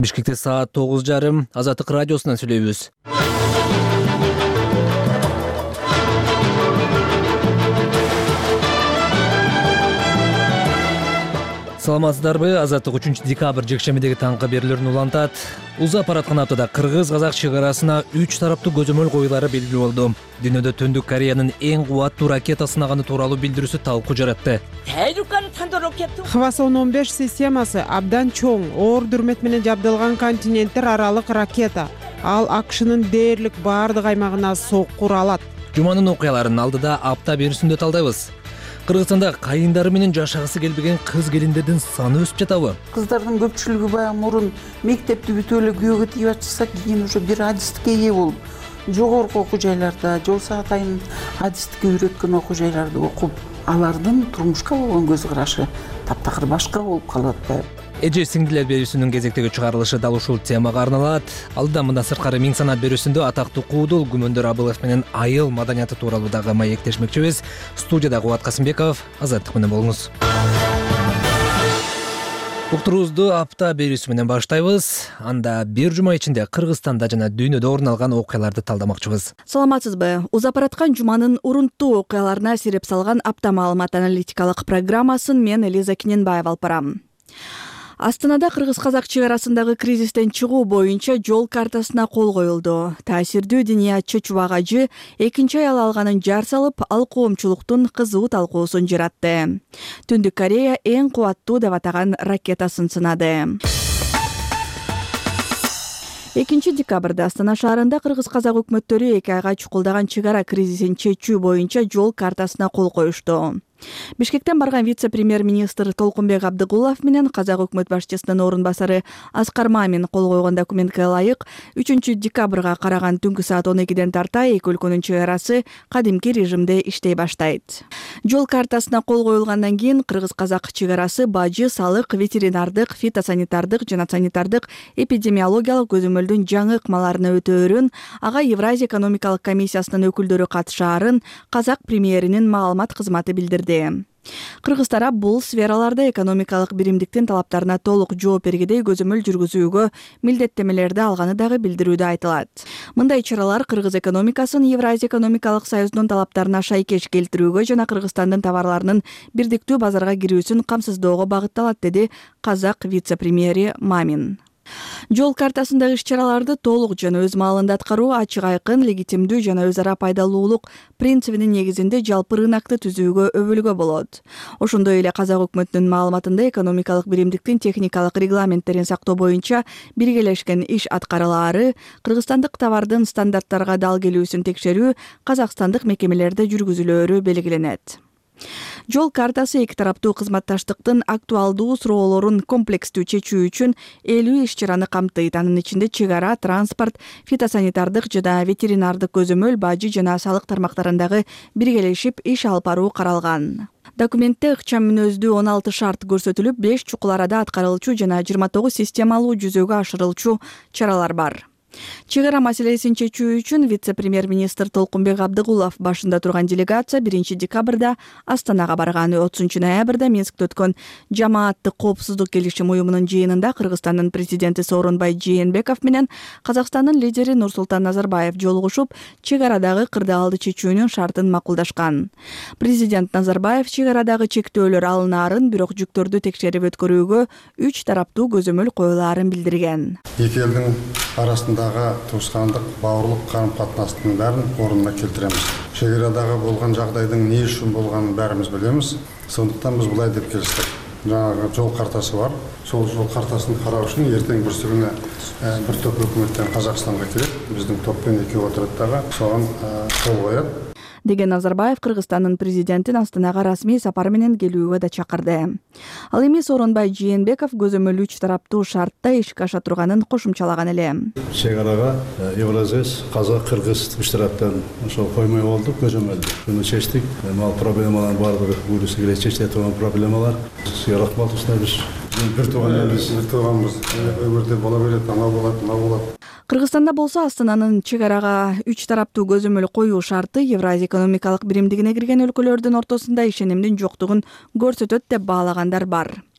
Бишкекте саат 9:30 Азаттык радиосунан сүйлөйбүз. Саламатсыздарбы? Азаттык 3 декабрь жекшембидеги таңкы берүүлөрүн улантат. Узап бараткан аптада Кыргыз-Казак чек арасына 3 тараптуу көзөмөл коюлары белгилүү болду. Дүйнөдө Түндүк Кореянын эң кубаттуу ракета сынаганы тууралуу билдирүүсү талкуу жаратты. Хваса-15 системасы абдан чоң, оор дүрмөт менен жабдылган континенттер аралык ракета. Ал АКШнын дээрлик баардык аймагына соккур алат. Жуманын окуяларын алдыда апта берүүсүндө талдайбыз. Кыргызстанда кайындары менен жашагысы келбеген кыз келиндердин саны өсүп жатабы? Кыздардын көпчүлүгү баягы мурун мектепти бүтүп эле күйөөгө тигип атышса, кийин уже бир адистикке ээ болуп, жогорку окуу жайларда жол саат айын адистикке үйрөткөн окуу жайларды окуп, алардын турмушка болгон көз карашы таптакыр башка болуп калып атпайбы? Эже сиңдилер берүүсүнүн кезектеги чыгарылышы дал ушул темага арналат. Алдыда мындан сырткары Миң санат берүүсүндө атактуу куудул Күмөндөр Абылов менен айыл маданияты тууралуу дагы маектешмекчибиз. Студияда Кубат Касымбеков, Азаттык менен болуңуз. Уктуруубузду апта берүүсү менен баштайбыз. Анда бир жума ичинде Кыргызстанда жана дүйнөдө орун алган окуяларды талдамакчыбыз. Саламатсызбы? Узап бараткан жуманын урунттуу окуяларына сирип салган апта маалымат аналитикалык программасын мен Элиза Кененбаева алып барам. Астанада Кыргыз-Казак чек арасындагы кризистен чыгуу боюнча жол картасына кол коюлду. Таасирдүү Диниятчы Чубагажы экинчи аял алганын жар салып, ал коомчулуктун кызуу талкуусун жаратты. Түндүк Корея эң кубаттуу деп атаган ракетасын сынады. 2 декабрда Астана шаарында Кыргыз-Казак өкмөттөрү 2 айга чукулдаган чек ара кризисин чечүү боюнча жол картасына кол коюшту. Бишкектен барган вице-премьер-министр Толкунбек Абдыгулов менен Казак өкмөт башчысынын орун басары Аскар Мамин кол койгон документке ылайык 3 декабрга караган түнкү саат 12ден тарта эки өлкөнүн чек арасы кадимки режимде иштей баштайт. Жол картасына кол коюлгандан кийин Кыргыз-Казак чек арасы бажы, салык, ветеринардык, фитосанитардык жана санитардык эпидемиологиялык көзөмөлдүн жаңы ыкмаларына өтөөрүн, ага Евразия экономикалык комиссиясынын өкүлдөрү катышаарын Казак премьеринин маалымат кызматы билдирди. Кыргыз тарап бул сфераларда экономикалык биримдиктин талаптарына толук жооп бергедей көзөмөл жүргүзүүгө милдеттемелерди алганы дагы билдирүүдө айтылат. Мындай чаралар кыргыз экономикасын Евразия экономикалык союзунун талаптарына шайкеш келтирүүгө жана Кыргызстандын товарларынын бирдиктүү базарга кирүүсүн камсыздоого багытталат, деди Казак вице-премьери Мамин. Жол картасындагы иш-чараларды толук жана өз маалында аткаруу ачык айкын, легитимдүү жана өз ара пайдалуулук принцибинин негизинде жалпы рынокты түзүүгө өбөлгө болот. Ошондой эле Казак өкмөтүнүн маалыматында экономикалык биримдиктин техникалык регламенттерин сактоо боюнча биргелешкен иш аткарылаары, кыргызстандык товардын стандарттарга дал келүүсүн текшерүү казакстандык мекемелерде жүргүзүлөөрү белгиленет. Жол картасы эки тараптуу кызматташтыктын актуалдуу суроолорун комплекстүү чечүү үчүн 50 иш-чараны камтыйт. Анын ичинде чек ара, транспорт, фитосанитардык жана ветеринардык көзөмөл, бажы жана салык тармактарындагы биргелешип иш алып баруу каралган. Документте ыкчам мүнөздүү 16 шарт көрсөтүлүп, 5 чукул арада аткарылчу жана 29 системалуу жүзөгө ашырылчу чаралар бар. Чек ара маселесин чечүү үчүн вице-премьер-министр Толкунбек Абдыгулов башында турган делегация 1 декабрда Астанага барган. 30 ноябрда Минскте өткөн Жамааттык коопсуздук келишим уюмунун жыйынында Кыргызстандын президенти Сооронбай Жээнбеков менен Казакстандын лидери Нурсултан Назарбаев жолугушуп, чек арадагы кырдаалды чечүүнүн шартын макулдашкан. Президент Назарбаев чек арадагы чектөөлөр алынаарын, бирок жүктөрдү текшерип өткөрүүгө 3 тараптуу көзөмөл коюлаарын билдирген. Эки элдин арасындагы туускандык, баарлык карым-катнаштын баарын орунуна келтиремиз. Чек арадагы болгон жагдайдын эмне үчүн болгонун баарыбыз билебиз. Сондуктан биз булай деп келиштик. Жаңағы жол картасы бар. Сол жол картасын карау үчүн эртең бүрсүгүнө бир топ өкмөттөн Казакстанга келет. Биздин топпен экөө отурат дагы соған кол коёт. Деген Назарбаев Кыргызстандын президентин Астанага расмий сапар менен келүүгө да чакырды. Ал эми Сооронбай Жээнбеков көзөмөл 3 тараптуу шартта ишке аша турганын кошумчалаган эле. Чек арага Евразес, Казак, Кыргыз 3 тараптан ошол коймой болдук, көзөмөлдү. Буну чечтик. Ал проблемалар бардыгы буюрса келе чечиле турган проблемалар. Рахмат устабыз. Бир тууганбыз. Өбөрдө бола берет, ана болот. Кыргызстанда болсо Астананын чек арага 3 тараптуу көзөмөл коюу шарты Евразия экономикалык биримдигине кирген өлкөлөрдүн ортосунда ишенимдин жоктугун көрсөтөт деп баалагандар бар.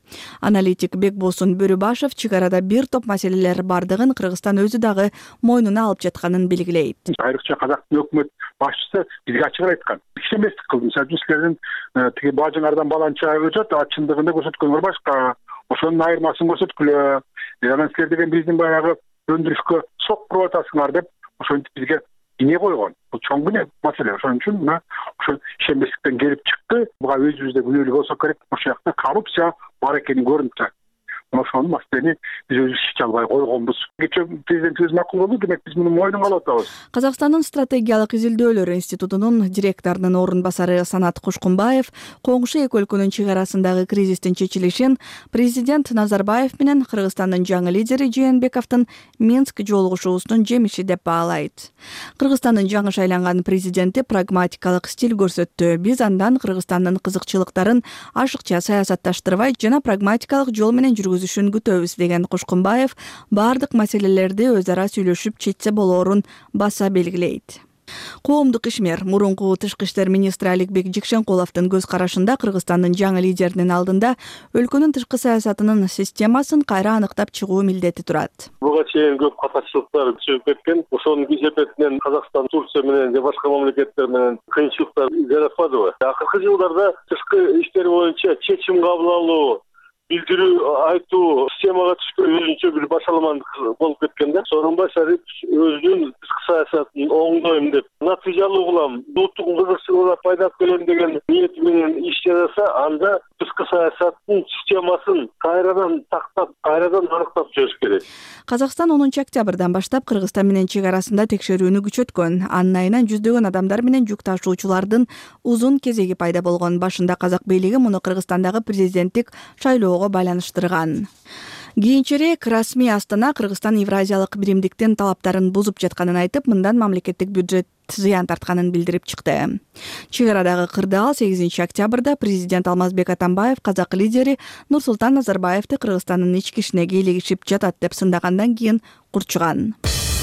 Аналитик Бекбосун Бөрүбашев чек арада бир топ маселелер бардыгын Кыргызстан өзү дагы мойнуна алып жатканын белгилейт. Айрыкча Казактын өкмөт башчысы бизге ачык айткан. Ишенбестик кылды. Мисалы силердин тиги бажыңардан баланча өтөт, чындыгында көрсөткөнүңөр башка. Ошонун айырмасын көрсөткүлө. Анан силер деген биздин баягы өндүрүшкө сок куруп атасыңар деп ошентип бизге ине койгон. Бул чоң гана маселе. Ошон үчүн мына ошол ишенбестиктен келип чыкты. Буга өзүбүздө күнөөлүү болсо керек. Ошол жакта коррупция бар экени көрүнүп турат. Ошонун маселени биз өзүбүз чече албай койгонбуз. Кечээ президентибиз макул болду, демек биз муну мойнуңа алып атабыз. Казакстандын стратегиялык изилдөөлөр институтунун директорунун орун басары Санат Кушкунбаев коңшу эки өлкөнүн чек арасындагы кризистин чечилишин президент Назарбаев менен Кыргызстандын жаңы лидери Жээнбековдун Минск жолугушуусунун жемиши деп баалайт. Кыргызстандын жаңы шайланган президенти прагматикалык стиль көрсөттү. Биз андан Кыргызстандын кызыкчылыктарын ашыкча саясатташтырбай жана прагматикалык жол менен жүргүзүшүн күтөбүз деген Кушкунбаев бардык маселелерди өз ара сүйлөшүп чечсе болоорун баса белгилейт. Коомдук ишмер мурунку тышкы иштер министри Аликбек Жекшенкуловдун көз карашында Кыргызстандын жаңы лидеринин алдында өлкөнүн тышкы саясатынын системасын кайра аныктап чыгуу милдети турат. Буга чейин көп катачылыктар чыгып кеткен. Ошонун кесепетинен Казакстан, Турция менен же башка мамлекеттер менен кыйынчылыктар жаратканбы? Акыркы жылдарда тышкы иштер боюнча чечим кабыл алуу, билдирүү, айтуу системага түшкөн өзүнчө бир башаламандык болуп кеткен да. Сооронбай Шарипович өзүнүн тышкы саясатын оңдойм деп, натыйжалуу кылам, улуттук кызыкчылыгына пайдалап келем деген ниети менен иш жасаса, анда тышкы саясаттын системасын кайрадан тактап, кайрадан аныктап чыгыш керек. Казакстан 10 октябрдан баштап Кыргызстан менен чек арасында текшерүүнү күчөткөн. Анын айынан жүздөгөн адамдар менен жүк ташуучулардын узун кезеги пайда болгон. Башында казак бийлиги муну Кыргызстандагы президенттик шайлоого байланыштырган. Кийинчерээк расмий Астана Кыргызстан Евразиялык биримдиктин талаптарын бузуп жатканын айтып, мындан мамлекеттик бюджет зыян тартканын билдирип чыкты. Чек арадагы кырдаал 8 октябрда президент Алмазбек Атамбаев казак лидери Нурсултан Назарбаевди Кыргызстандын ички ишине кийлигишип жатат деп сындагандан кийин курчуган.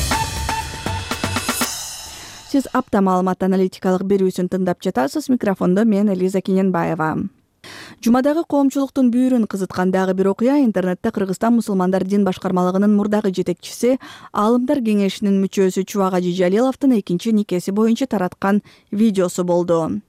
Сиз апта маалымат аналитикалык берүүсүн тыңдап жатасыз. Микрофондо мен Элиза Кененбаева. Жумадагы коомчулуктун бүйүрүн кызыткан дагы бир окуя интернетте Кыргызстан мусулмандар дин башкармалыгынын мурдагы жетекчиси, Аалымдар кеңешинин мүчөсү Чубак Ажи Жалиловдун экинчи никеси боюнча тараткан видеосу болду.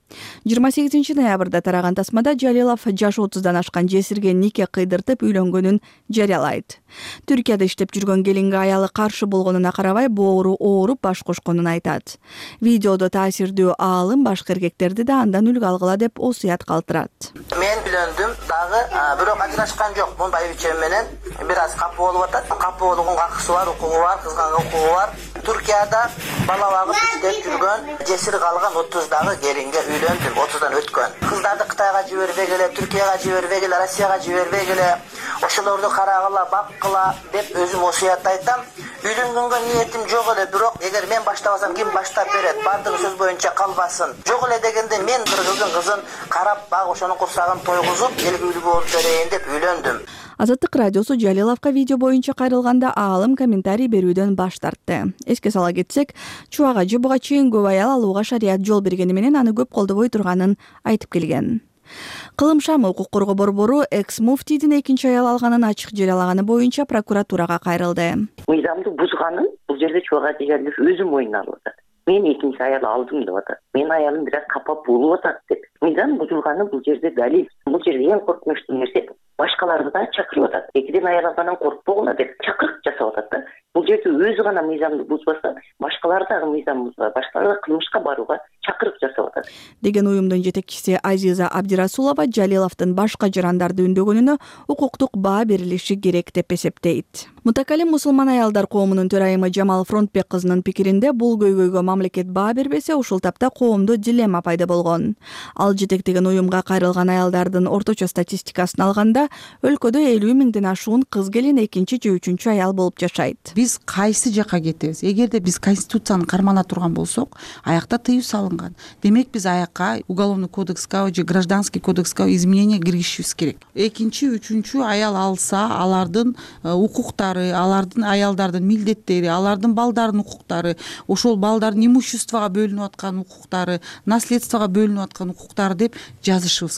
28 ноябрда тараган тасмада Жалилов жашы 30дан ашкан жесирге нике кыйдыртып үйлөнгөнүн жарыялайт. Түркияда иштеп жүргөн келинге аялы каршы болгонуна карабай боору ооруп баш кошконун айтат. Видеодо таасирдүү аалым башка эркектерди да андан үлгү алгыла деп осуят калтырат. Мен үйлөндүм дагы, бирок ажырашкан жокмун байбичем менен. Бир аз капы болуп атат. Капы болгонго акысы бар, укугу бар, кызганга укугу бар. Туркияда бала багып иштеп жүргөн жесир калган 30дагы келинге үйлөндүм, 30дан өткөн. Кыздарды Кытайга жибербегиле, Түркияга жибербегиле, Россияга жибербегиле, ошолорду карагыла, баккыла деп өзүм осуят айтам. Үйлөнгөнгө ниетим жок эле, бирок эгер мен баштабасам ким баштап берет? Бардыгы сөз боюнча калбасын. Жок эле дегенде мен кыргыздын кызын карап, баг ошонун курсагын тойгузуп, келгүлүү болуп берейин деп үйлөндүм. Азаттык радиосу Жалиловго видео боюнча кайрылганда аалым комментарий берүүдөн баш тартты. Эске сала кетсек, Чубак Ажи буга чейин көп аял алууга шарият жол бергени менен аны көп колдобой турганын айтып келген. Кылым Шам укук коргоо борбору экс-муфтийдин экинчи аял алганын ачык жарыялаганы боюнча прокуратурага кайрылды. Мыйзамды бузганын бул жерде Чубак Ажи Жалилов өзү мойнуна алып атат. Мен экинчи аял алдым деп атат. Менин аялым бир аз капа болуп атат деп. Мыйзам бузулганы бул жерде далил. Бул жерде эң коркунучтуу нерсе башкаларды да чакырып атат. Экиден аял алгандан коркпогула деп чакырык жасап атат да. Бул жерде өзү гана мыйзамды бузбаса, башкалар дагы мыйзам бузбайт, башкалар кылмышка барууга чакырып жасап атат деген уюмдун жетекчиси Азиза Абдирасулова Жалиловдун башка жарандарды үндөгөнүнө укуктук баа берилиши керек деп эсептейт. Мутакалим мусулман аялдар коомунун төрайымы Жамал Фронтбек кызынын пикиринде бул көйгөйгө мамлекет баа бербесе, ушул тапта коомдо дилемма пайда болгон. Ал жетектеген уюмга кайрылган аялдардын орточо статистикасын алганда, өлкөдө 50 миңден ашуун кыз келин экинчи же үчүнчү аял болуп жашайт. Биз кайсы жакка кетебиз? Эгерде биз конституцияны кармана турган болсок, аякта тыюу салынган. Демек биз аякка уголовный кодекске же гражданский кодекске изменение киргизишибиз керек. Экинчи, үчүнчү аял алса, алардын укуктары, алардын аялдардын милдеттери, алардын балдардын укуктары, ошол балдардын имуществого бөлүнүп аткан укуктары, наследствого бөлүнүп аткан укуктары деп жазышыбыз керек.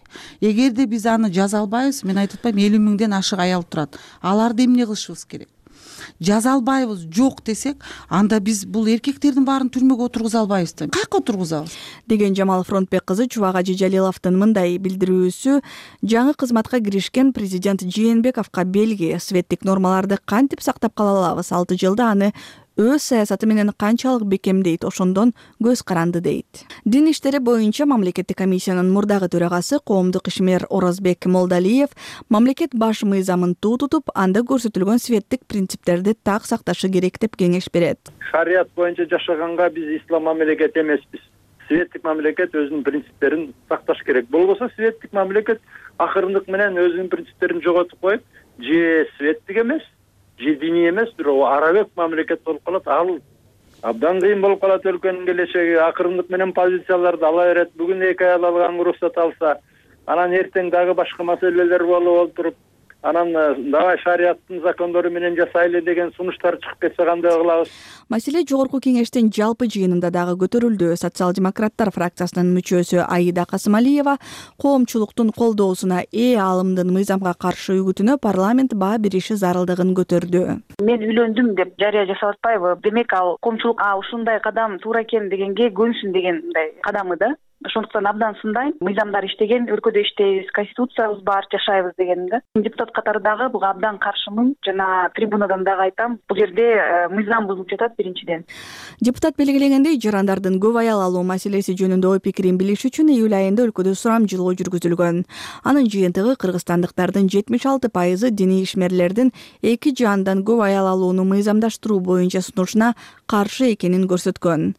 эгерде биз аны жаза албайбыз, мен айтып атпайм 50 миңден ашык аял турат, аларды эмне кылышыбыз керек? Жаза албайбыз, жок десек, анда биз бул эркектердин баарын түрмөгө отургуза албайбыз да. Кайка отургузабыз? Деген Жамал Фронтбек кызы Чубак Ажи Жалиловдун мындай билдирүүсү жаңы кызматка киришкен президент Жээнбековго белги. Светтик нормаларды кантип сактап кала алабыз? 6 жылда аны өз саясаты менен канчалык бекемдейт, ошондон көз каранды дейт. Дин иштери боюнча мамлекеттик комиссиянын мурдагы төрагасы коомдук ишмер Оразбек Молдалиев мамлекет баш мыйзамын тутуп, анда көрсөтүлгөн светтик принциптерди так сакташы керек деп кеңеш берет. Шарият боюнча жашаганга биз ислам мамлекет эмеспиз. Светтик мамлекет өзүнүн принциптерин сакташ керек. Болбосо светтик мамлекет акырындык менен өзүнүн принциптерин жоготуп коюп, же светтик эмес, же диний эмес, бирок арабек мамлекет болуп калат. Ал абдан кыйын болуп калат өлкөнүн келечеги. Акырындык менен позицияларды ала берет. Бүгүн 2 аял алганга уруксат алса, анан эртең дагы башка маселелер болуп олтуруп, анан давай шариаттын закондору менен жасайлы деген сунуштар чыгып кетсе кандай кылабыз? Маселе жогорку кеңештин жалпы жыйынында дагы көтөрүлдү. Социал-демократтар фракциясынын мүчөсү Аида Касымалиева коомчулуктун колдоосуна аалымдын мыйзамга каршы үгүтүнө парламент баа бериши зарылдыгын көтөрдү. Мен үйлөндүм деп жарыя жасап атпайбы? Демек ал коомчулук ушундай кадам туура экен дегенге көнсүн дегендай кадамы да. Ошондуктан абдан сындайм. Мыйзамдар иштеген, өлкөдө иштейбиз, конституциябыз бар, жашайбыз дегеним да. Депутат катары дагы буга абдан каршымын. Жана трибунадан дагы айтам, бул жерде мыйзам бузулуп жатат биринчиден. Депутат белгилегендей, жарандардын көп аял алуу маселеси жөнүндө ой пикирин билиш үчүн июль айында өлкөдө сурамжылоо жүргүзүлгөн. Анын жыйынтыгы кыргызстандыктардын 76% диний ишмерлердин 2 же андан көп аял алууну мыйзамдаштыруу боюнча сунушуна каршы экенин көрсөткөн.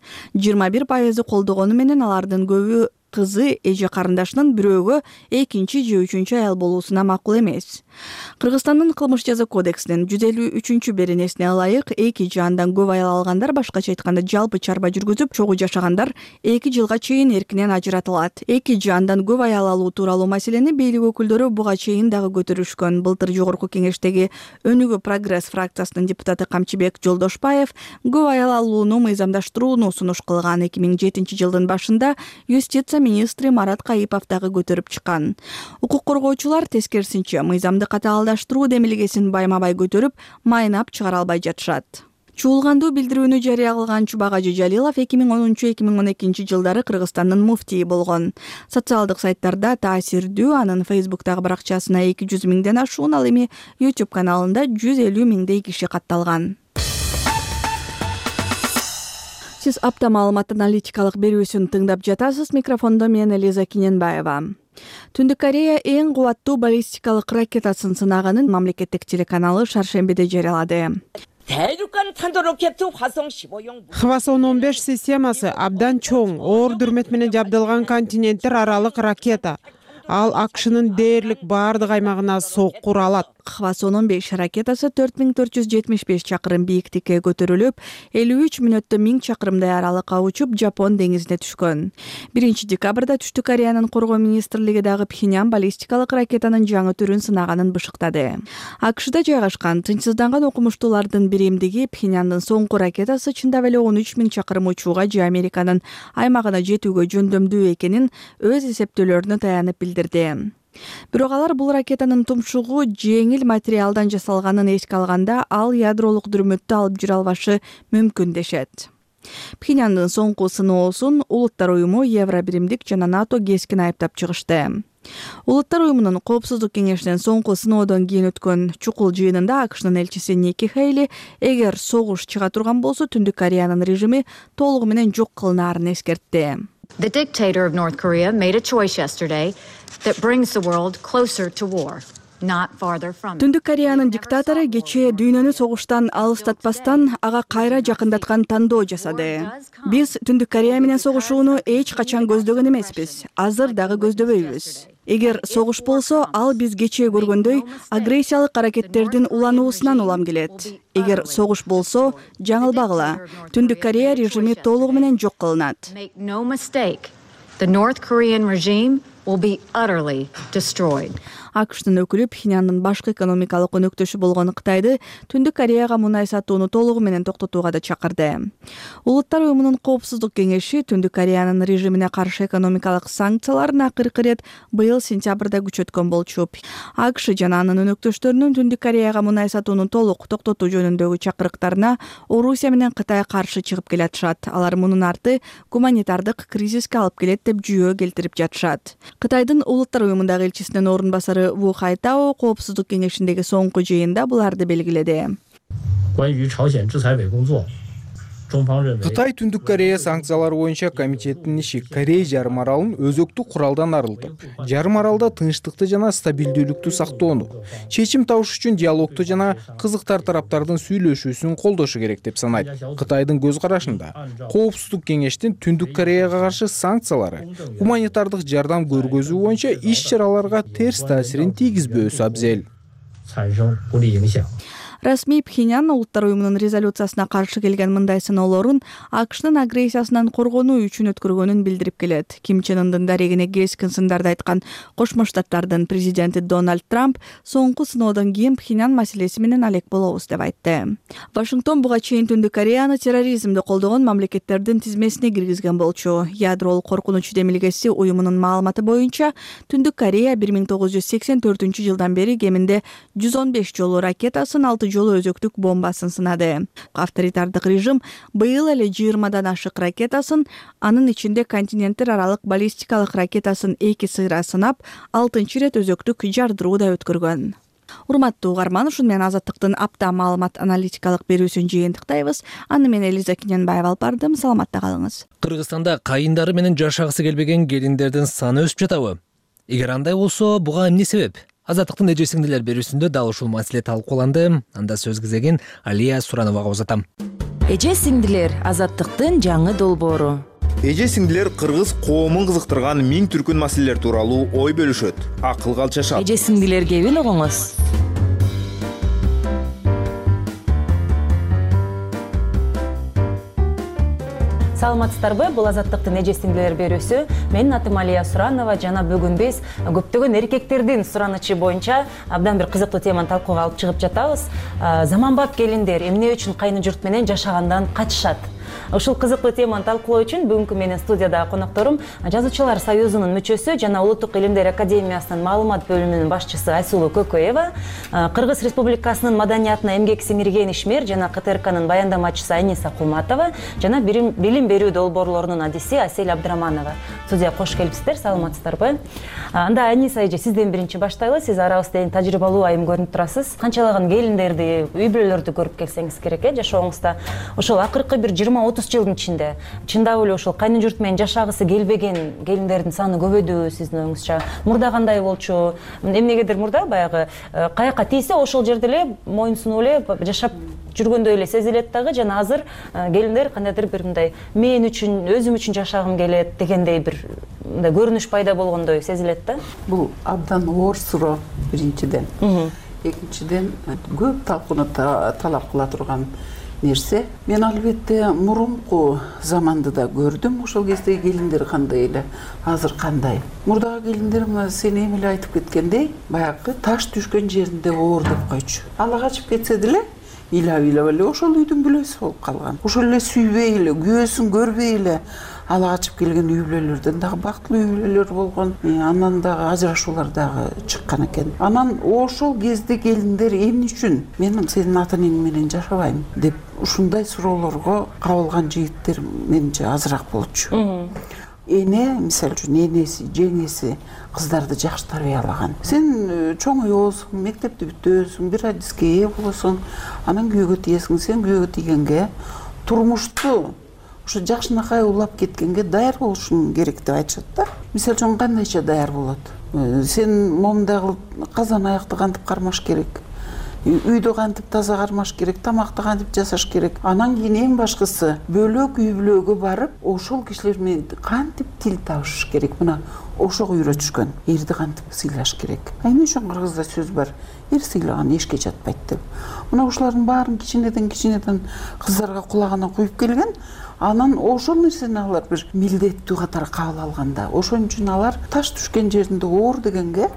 21% колдогону менен алардын көбү кызы эже карындашынын бирөөгө 2 же 3 аял болуусуна макул эмес. Кыргызстандын кылмыш жаза кодексинин 153 беренесине ылайык 2 же андан көп аял алгандар, башкача айтканда жалпы чарба жүргүзүп, чогуу жашагандар 2 жылга чейин эркинен ажыратылат. 2 же андан көп аял алуу тууралуу маселени бийлик өкүлдөрү буга чейин дагы көтөрүшкөн. Былтыр жогорку кеңештеги Өнүгүү Прогресс фракциясынын депутаты Камчыбек Жолдошбаев көп аял алууну мыйзамдаштырууну сунуш кылган. 2007 жылдын башында юстиция министри Марат Кайыпов дагы көтөрүп чыккан. Укук коргоочулар тескерисинче мыйзамды катаалдаштыруу демилгесин байма-бай көтөрүп, майнап чыгара албай жатышат. Чуулгандуу билдирүүнү жарыя кылган Чубак Ажи Жалилов 2010-2012 жылдары Кыргызстандын муфтийи болгон. Социалдык сайттарда таасирдүү, анын Facebook'тагы баракчасына 200 миңден ашуун, ал эми YouTube каналында 150 миңдей киши катталган. Сиз апта маалымат аналитикалык берүүсүн тыңдап жатасыз. Микрофондо мен Элиза Киненбаева. Түндүк Корея эң кубаттуу баллистикалык ракетасын сынаганын мамлекеттик телеканалы шаршембиде жарыялады. Хвасон 15 системасы абдан чоң, оор дүрмөт менен жабдылган континенттер аралык ракета. Ал АКШнын дээрлик баардык аймагына соккур алат. Хвасон 15 ракетасы 4475 чакырым бийиктикке көтөрүлүп, 53 мүнөттө 1000 чакырымдай аралыкка учуп, Жапон деңизине түшкөн. 1 декабрда Түштүк Кореянын коргоо министрлиги дагы Пхеньян баллистикалык ракетанын жаңы түрүн сынаганын бышыктады. АКШда жайгашкан тынчсызданган окумуштуулардын биримдиги Пхеньяндын соңку ракетасы чындап эле 13 000 чакырым учууга же Американын аймагына жетүүгө жөндөмдүү экенин өз эсептөөлөрүнө таянып билдирди. Бирок алар бул ракетанын тумшугу жеңил материалдан жасалганын эске алганда, ал ядролук дүрмөттү алып жүрө албашы мүмкүн дешет. Пхеньяндын соңку сыноосун Улуттар уюму, Евробиримдик жана НАТО кескин айыптап чыгышты. Улуттар уюмунун коопсуздук кеңешинин соңку сыноодон кийин өткөн чукул жыйынында АКШнын элчиси Ники Хейли эгер согуш чыга турган болсо Түндүк Кореянын режими толугу менен жок кылынаарын эскертти. The dictator of North Korea made a choice yesterday that brings the world closer to war, not farther from it. Түндүк Кореянын диктатору кечээ дүйнөнү согуштан алыстатпастан ага кайра жакындаткан тандоо жасады. Биз Түндүк Корея менен согушууну эч качан көздөгөн эмеспиз. Азыр дагы көздөбөйбүз. Эгер согуш болсо, ал биз кечээ көргөндөй агрессиялык аракеттердин улануусунан улам келет. Эгер согуш болсо, жаңылбагыла. Түндүк Корея режими толугу менен жок кылынат. Make no mistake, the North Korean regime will be utterly destroyed. АКШтын өкүлү Пхеньяндын башкы экономикалык өнөктөшү болгон Кытайды Түндүк Кореяга мунай сатууну толугу менен токтотууга да чакырды. Улуттар уюмунун коопсуздук кеңеши Түндүк Кореянын режимине каршы экономикалык санкцияларын акыркы ирет быйыл сентябрда күчөткөн болчу. АКШ жана анын өнөктөштөрүнүн Түндүк Кореяга мунай сатууну толук токтотуу жөнүндөгү чакырыктарына Орусия менен Кытай каршы чыгып келатышат. Алар мунун арты гуманитардык кризиске алып келет деп жүйө келтирип жатышат. Кытайдын улуттар уюмундагы элчисинин орун басары Ву Хайтао коопсуздук кеңешиндеги соңку жыйында буларды белгиледи. Кытай Түндүк Корея санкциялары боюнча комитеттин иши Корея жарым аралын өзөктүк куралдан арылтып, жарым аралда тынчтыкты жана стабилдүүлүктү сактоону, чечим табыш үчүн диалогту жана кызыктар тараптардын сүйлөшүүсүн колдошу керек деп санайт. Кытайдын көз карашында коопсуздук кеңештин Түндүк Кореяга каршы санкциялары гуманитардык жардам көргөзүү боюнча иш-чараларга терс таасирин тийгизбөөсү абзел. Расмий Пхеньян улуттар уюмунун резолюциясына каршы келген мындай сыноолорун АКШнын агрессиясынан коргонуу үчүн өткөргөнүн билдирип келет. Ким Чен Ындын дарегине кескин сындарды айткан Кошмо Штаттардын президенти Дональд Трамп соңку сыноодон кийин Пхеньян маселеси менен алек болобуз деп айтты. Вашингтон буга чейин Түндүк Кореяны терроризмди колдогон мамлекеттердин тизмесине киргизген болчу. Ядролук коркунуч демилгеси уюмунун маалыматы боюнча Түндүк Корея 1984-жылдан бери кеминде 115 жолу ракетасын, 6 жолу өзөктүк бомбасын сынады. Авторитардык режим быйыл эле 20дан ашык ракетасын, анын ичинде континенттер аралык баллистикалык ракетасын 2 сыйра сынап, 6-чы ирет өзөктүк жардыруу да өткөргөн. Урматтуу угарман, ушун менен Азаттыктын апта маалымат аналитикалык берүүсүн жыйынтыктайбыз. Аны мен Элиза Киненбаева алып бардым. Саламатта калыңыз. Кыргызстанда кайындары менен жашагысы келбеген келиндердин саны өсүп жатабы? Эгер андай болсо, буга эмне себеп? Азаттыктын эже сиңдилер берүүсүндө дал ушул маселе талкууланды. Анда сөз кезегин Алия Сурановага узатам. Эже сиңдилер Азаттыктын жаңы долбоору. Эже сиңдилер кыргыз коомун кызыктырган миң түркүн маселелер тууралуу ой бөлүшөт, акылга алчашат. Эже сиңдилер кебин угуңуз. Саламатсыздарбы? Бул Азаттыктын эже сиңдилер берүүсү. Менин атым Алия Суранова, жана бүгүн биз көптөгөн эркектердин суранычы боюнча абдан бир кызыктуу теманы талкууга алып чыгып жатабыз. Заманбап келиндер эмне үчүн кайны журт менен жашагандан качышат? Ушул кызыктуу теманы талкуулоо үчүн бүгүнкү менин студияда конокторум Жазуучулар союзунун мүчөсү жана Улуттук илимдер академиясынын маалымат бөлүмүнүн башчысы Айсулуу Көкөева, Кыргыз Республикасынын маданиятына эмгек сиңирген ишмер жана КТРКнын баяндамачысы Айниса Кулматова жана билим берүү долбоорлорунун адиси Асель Абдыраманова. Студия кош келипсиздер, саламатсыздарбы? Анда Айниса эже, сизден биринчи баштайлы. Сиз арабызда эң тажрыйбалуу айым көрүнүп турасыз. Канчалаган келиндерди, үй бүлөлөрдү көрүп келсеңиз керек жашооңузда. Ошол акыркы бир 20-30 жылдын ичинде чындап эле ошол кайны журт менен жашагысы келбеген келиндердин саны көбөйдүбү сиздин оюңузча? Мурда кандай болчу? Эмнегедир мурда баягы каяка тийсе ошол жерде эле моюнсунуп эле жашап жүргөндөй эле сезилет дагы, жана азыр келиндер кандайдыр бир мындай мен үчүн, өзүм үчүн жашагым келет дегендей бир мындай көрүнүш пайда болгондой сезилет да. Бул абдан оор суроо биринчиден. Экинчиден көп талкууну талап кыла турган нерсе. Мен албетте мурунку заманды да көрдүм. Ошол кездеги келиндер кандай эле, азыр кандай. Мурдагы келиндер сен эми эле айтып кеткендей, баягы таш түшкөн жеринде оор деп койчу. Ала качып кетсе деле ыйлап эле ошол үйдүн бүлөсү болуп калган. Ошол эле сүйбөй эле, күйөөсүн көрбөй эле ала качып келген үй бүлөлөрдөн дагы бактылуу үй бүлөлөр болгон. Анан дагы ажырашуулар дагы чыккан экен. Анан ошол кезде келиндер эмне үчүн мен сенин ата энең менен жашабайм деп ушундай суроолорго кабылган жигиттер менимче азыраак болчу. Эне, мисалы үчүн энеси, жеңеси кыздарды жакшы тарбиялаган. Сен чоңоёсуң, мектепти бүтөсүң, бир адиске ээ болосуң, анан күйөөгө тиесиң. Сен күйөөгө тийгенге турмушту ушу жакшынакай улап кеткенге даяр болушуң керек деп айтышат да. Мисалы үчүн кандайча даяр болот? Сен момундай кылып казан аякты кантип кармаш керек? Үйдү кантип таза кармаш керек, тамакты кантип жасаш керек. Анан кийин эң башкысы бөлөк үй бүлөгө барып, ошол кишилер менен кантип тил табышыш керек. Мына ошого үйрөтүшкөн. Эрди кантип сыйлаш керек. Эмне үчүн кыргызда сөз бар? Эр сыйлаган эшке жатпайт деп. Мына ушулардын баарын кичинеден кыздарга кулагына куюп келген. Анан ошол нерсени алар бир милдеттүү катары кабыл алганда, ошон үчүн алар таш түшкөн жеринде оор дегенге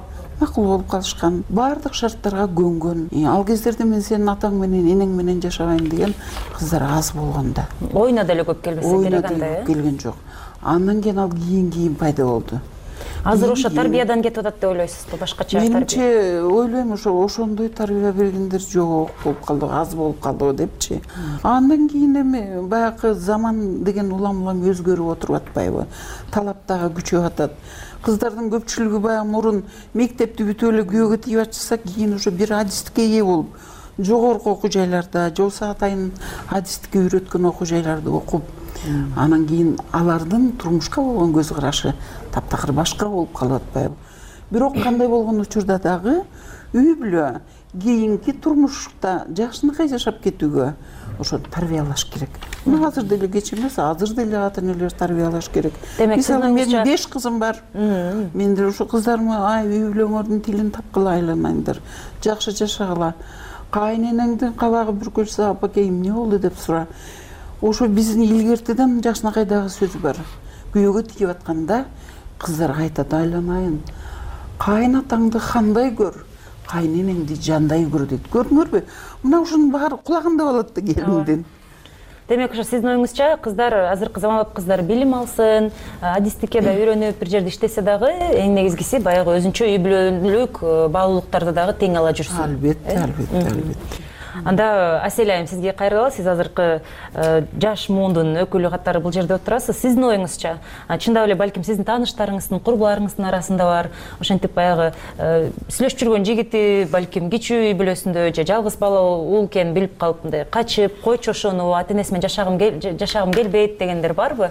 макул болуп калышкан, баардык шарттарга көнгөн. Ал кездерде мен сенин атаң менен энең менен жашабайм деген кыздар аз болгон да. Оюна деле көп келбесе керек андай. Келген жок. Андан кийин ал кийин пайда болду. Азыр ошо тарбиядан кетип атат деп ойлойсузбу? Башкача тарбия? Менимче ойлойм, ошондой тарбия бергендер жок болуп калды, аз болуп калды депчи. Андан кийин эми баягы заман деген улам өзгөрүп отуруп атпайбы? Талап дагы күчөп атат. Кыздардын көпчүлүгү баягы мурун мектепти бүтүп эле күйөөгө тийип атышса, кийин уже бир адистикке ээ болуп, жогорку окуу жайларда, жол саатайын адистикке үйрөткөн окуу жайларды окуп, анан кийин алардын турмушка болгон көз карашы таптакыр башка болуп калып атпайбы? Бирок кандай болгон учурда дагы үй бүлө кийинки турмушта жакшынакай жашап кетүүгө ошо тарбиялаш керек. Азыр деле кеч эмес, азыр деле ата энелер тарбиялаш керек. Мисалы менин 5 кызым бар. Мен деле ошо кыздарыма ай үй бүлөңөрдүн тилин тапкыла айланайындар, жакшы жашагыла. Кайненеңдин кабагы бүркөлсө, апакей эмне болду деп сура. Ошо биздин илгертиден жакшынакайдагы сөз бар. Күйөөгө тийип атканда кыздарга айтат, айланайын. Кайнатаңды кандай көр, кайненеңди жандай көр дейт. Көрдүңөрбү? Мына ушунун баары кулагында болот да келиндин. Демек ошо сиздин оюңузча кыздар, азыркы заманбап кыздар билим алсын, адистикке да үйрөнүп бир жерде иштесе дагы эң негизгиси баягы өзүнчө үй бүлөлүк баалуулуктарды дагы тең ала жүрсүн. Албетте. Анда Асель айым сизге кайрылалы, сиз азыркы жаш муундун өкүлү катары бул жерде отурасыз. Сиздин оюңузча, чындап эле балким сиздин тааныштарыңыздын, курбуларыңыздын арасында бар, ошентип баягы сүйлөшүп жүргөн жигити балким кичүү үй бүлөсүндө же жалгыз бала уул экенин билип калып мындай качып, койчу ошону ата энеси менен жашагым келбейт дегендер барбы?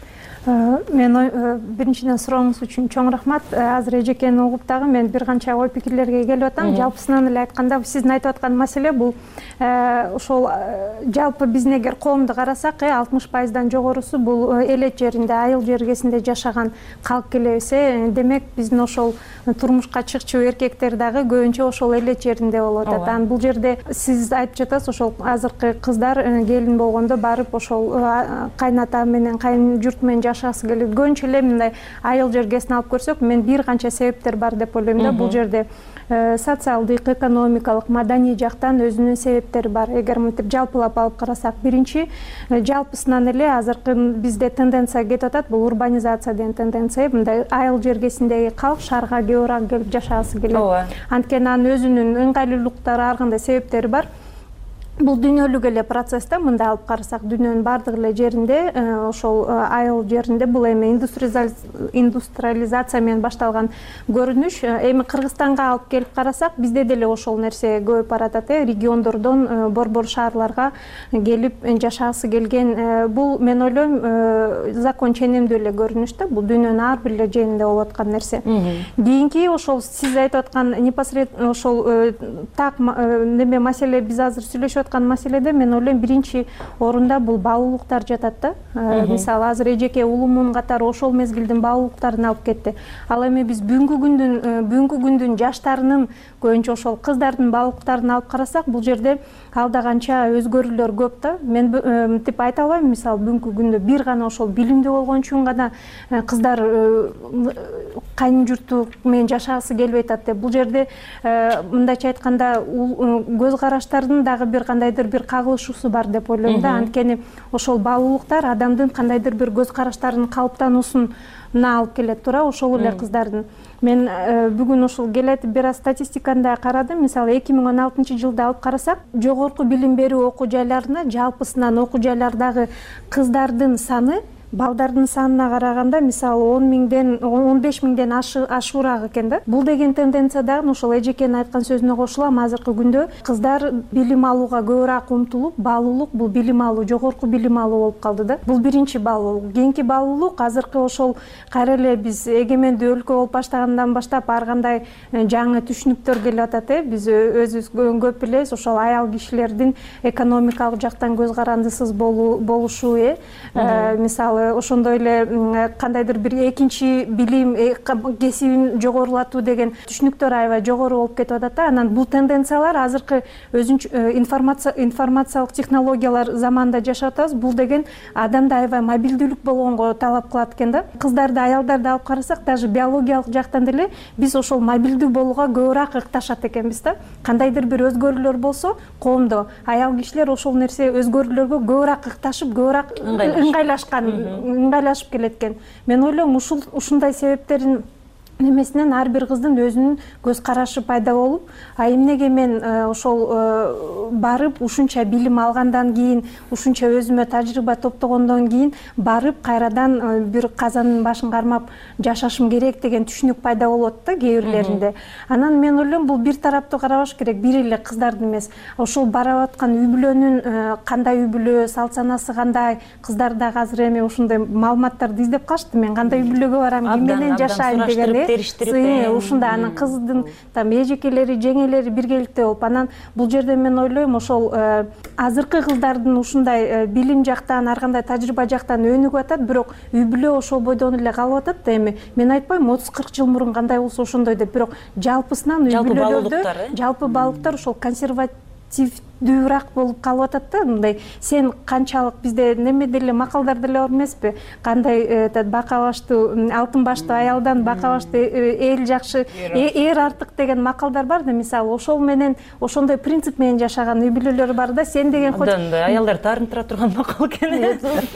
Мен биринчиден сурооңуз үчүн чоң рахмат. Азыр эжекени угуп дагы мен бир канча ой пикирлерге келип атам. Жалпысынан эле айтканда, сиздин айтып аткан маселе бул ошол жалпы биздин эгер коомду карасак, 60%дан жогорусу бул элет жеринде, айыл жергесинде жашаган калк келебиз. Демек биздин ошол турмушка чыкчу эркектер дагы көбүнчө ошол элет жеринде болуп атат. Анан бул жерде сиз айтып жатасыз, ошол азыркы кыздар келин болгондо барып ошол кайната менен, кайын журт менен жашагысы келет. Көбүнчө эле мындай айыл жергесин алып көрсөк, мен бир канча себептер бар деп ойлойм да. Бул жерде социалдык, экономикалык, маданий жактан өзүнүн себептери бар. Эгер мынтип жалпылап алып карасак, биринчи жалпысынан эле азыркы бизде тенденция кетип атат, бул урбанизация деген тенденция. Мындай айыл жергесиндеги калк шаарга көбүрөөк келип жашагысы келет. Анткени анын өзүнүн ыңгайлуулуктары, ар кандай себептери бар. Бул дүйнөлүк эле процесс да, мындай алып карасак, дүйнөнүн бардык эле жеринде, ошол айыл жеринде бул эми индустриализация менен башталган көрүнүш. Эми Кыргызстанга алып келип карасак, бизде деле ошол нерсе көбөйүп баратат. Региондордон борбор шаарларга келип жашагысы келген. Бул мен ойлойм закон ченемдүү эле көрүнүш да, бул дүйнөнүн ар бир эле жеринде болуп аткан нерсе. Кийинки ошол сиз айтып аткан непосредственно ошол так неме маселе, биз азыр сүйлөшүп аткан маселеде мен ойлойм биринчи орунда бул баалуулуктар жатат да. Мисалы азыр эжеке улумун катары ошол мезгилдин баалуулуктарын алып кетти. Ал эми биз бүгүнкү күндүн жаштарынын көбүнчө ошол кыздардын баалуулуктарын алып карасак, бул жерде алда канча өзгөрүүлөр көп да. Мен мынтип айта албайм, мисалы бүгүнкү күндө бир гана ошол билимдүү болгон үчүн гана кыздар кайын журту менен жашагысы келбей атат деп. Бул жерде мындайча айтканда көз караштардын дагы бир кандайдыр бир кагылышуусу бар деп ойлойм да. Анткени ошол баалуулуктар адамдын кандайдыр бир көз караштарынын калыптануусуна алып келет туура, ошол эле кыздардын. Мен бүгүн ошол келет бир аз статистиканы да карадым. Мисалы 2016-жылды алып карасак, жогорку билим берүү окуу жайларына жалпысынан окуу жайлардагы кыздардын саны балдардын санына караганда мисалы 15 миңден ашуураак экен да. Бул деген тенденция дагы ошол эжекенин айткан сөзүнө кошулам. Азыркы күндө кыздар билим алууга көбүрөөк умтулуп, баалуулук бул билим алуу, жогорку билим алуу болуп калды да. Бул биринчи баалуулук. Кийинки баалуулук азыркы ошол кайра эле биз эгемендүү өлкө болуп баштагандан баштап ар кандай жаңы түшүнүктөр келип атат. Биз өзүбүз көп билебиз, ошол аял кишилердин экономикалык жактан көз карандысыз болушу, мисалы ошондой эле кандайдыр бир экинчи билим кесибин жогорулатуу деген түшүнүктөр аябай жогору болуп кетип атат да. Анан бул тенденциялар азыркы өзүнчө информациялык технологиялар заманында жашап атабыз. Бул деген адамда аябай мобилдүүлүк болгонго талап кылат экен да. Кыздарды, аялдарды алып карасак, даже биологиялык жактан деле биз ошол мобилдүү болууга көбүрөөк ыкташат экенбиз да. Кандайдыр бир өзгөрүүлөр болсо коомдо аял кишилер ошол нерсе өзгөрүүлөргө көбүрөөк ыкташып, көбүрөөк ыңгайлашып келет экен. Мен ойлойм, ушундай себептерин немесинен ар бир кыздын өзүнүн көз карашы пайда болуп, эмнеге мен ошол барып ушунча билим алгандан кийин, ушунча өзүмө тажрыйба топтогондон кийин барып кайрадан бир казандын башын кармап жашашым керек деген түшүнүк пайда болот да кээ бирлеринде. Анан мен ойлойм, бул бир тараптуу карабаш керек, бир эле кыздардын эмес. Ошол барып аткан үй бүлөнүн кандай үй бүлө, салт санасы кандай, кыздар дагы азыр эми ушундай маалыматтарды издеп калышты. Мен кандай үй бүлөгө барам, ким менен жашайм деген ушундай анан кыздын эжекелери, жеңелери биргеликте болуп, анан бул жерде мен ойлойм, ошол азыркы кыздардын ушундай билим жактан, ар кандай тажрыйба жактан өнүгүп атат, бирок үй бүлө ошол бойдон эле калып атат да. Эми мен айтпайм 30-40 жыл мурун кандай болсо ошондой деп, бирок жалпысынан үй бүлөлөрдө жалпы баалуулуктар ошол консервативдүүрөөк болуп калып атат да. Мындай сен канчалык, бизде неме деле макалдар деле бар эмеспи, кандай бака баштуу, алтын баштуу аялдан бака баштуу эл жакшы, эр артык деген макалдар бар да. Мисалы ошол менен, ошондой принцип менен жашаган үй бүлөлөр бар да. Сен деген аялдар таарынтыра турган макал экен.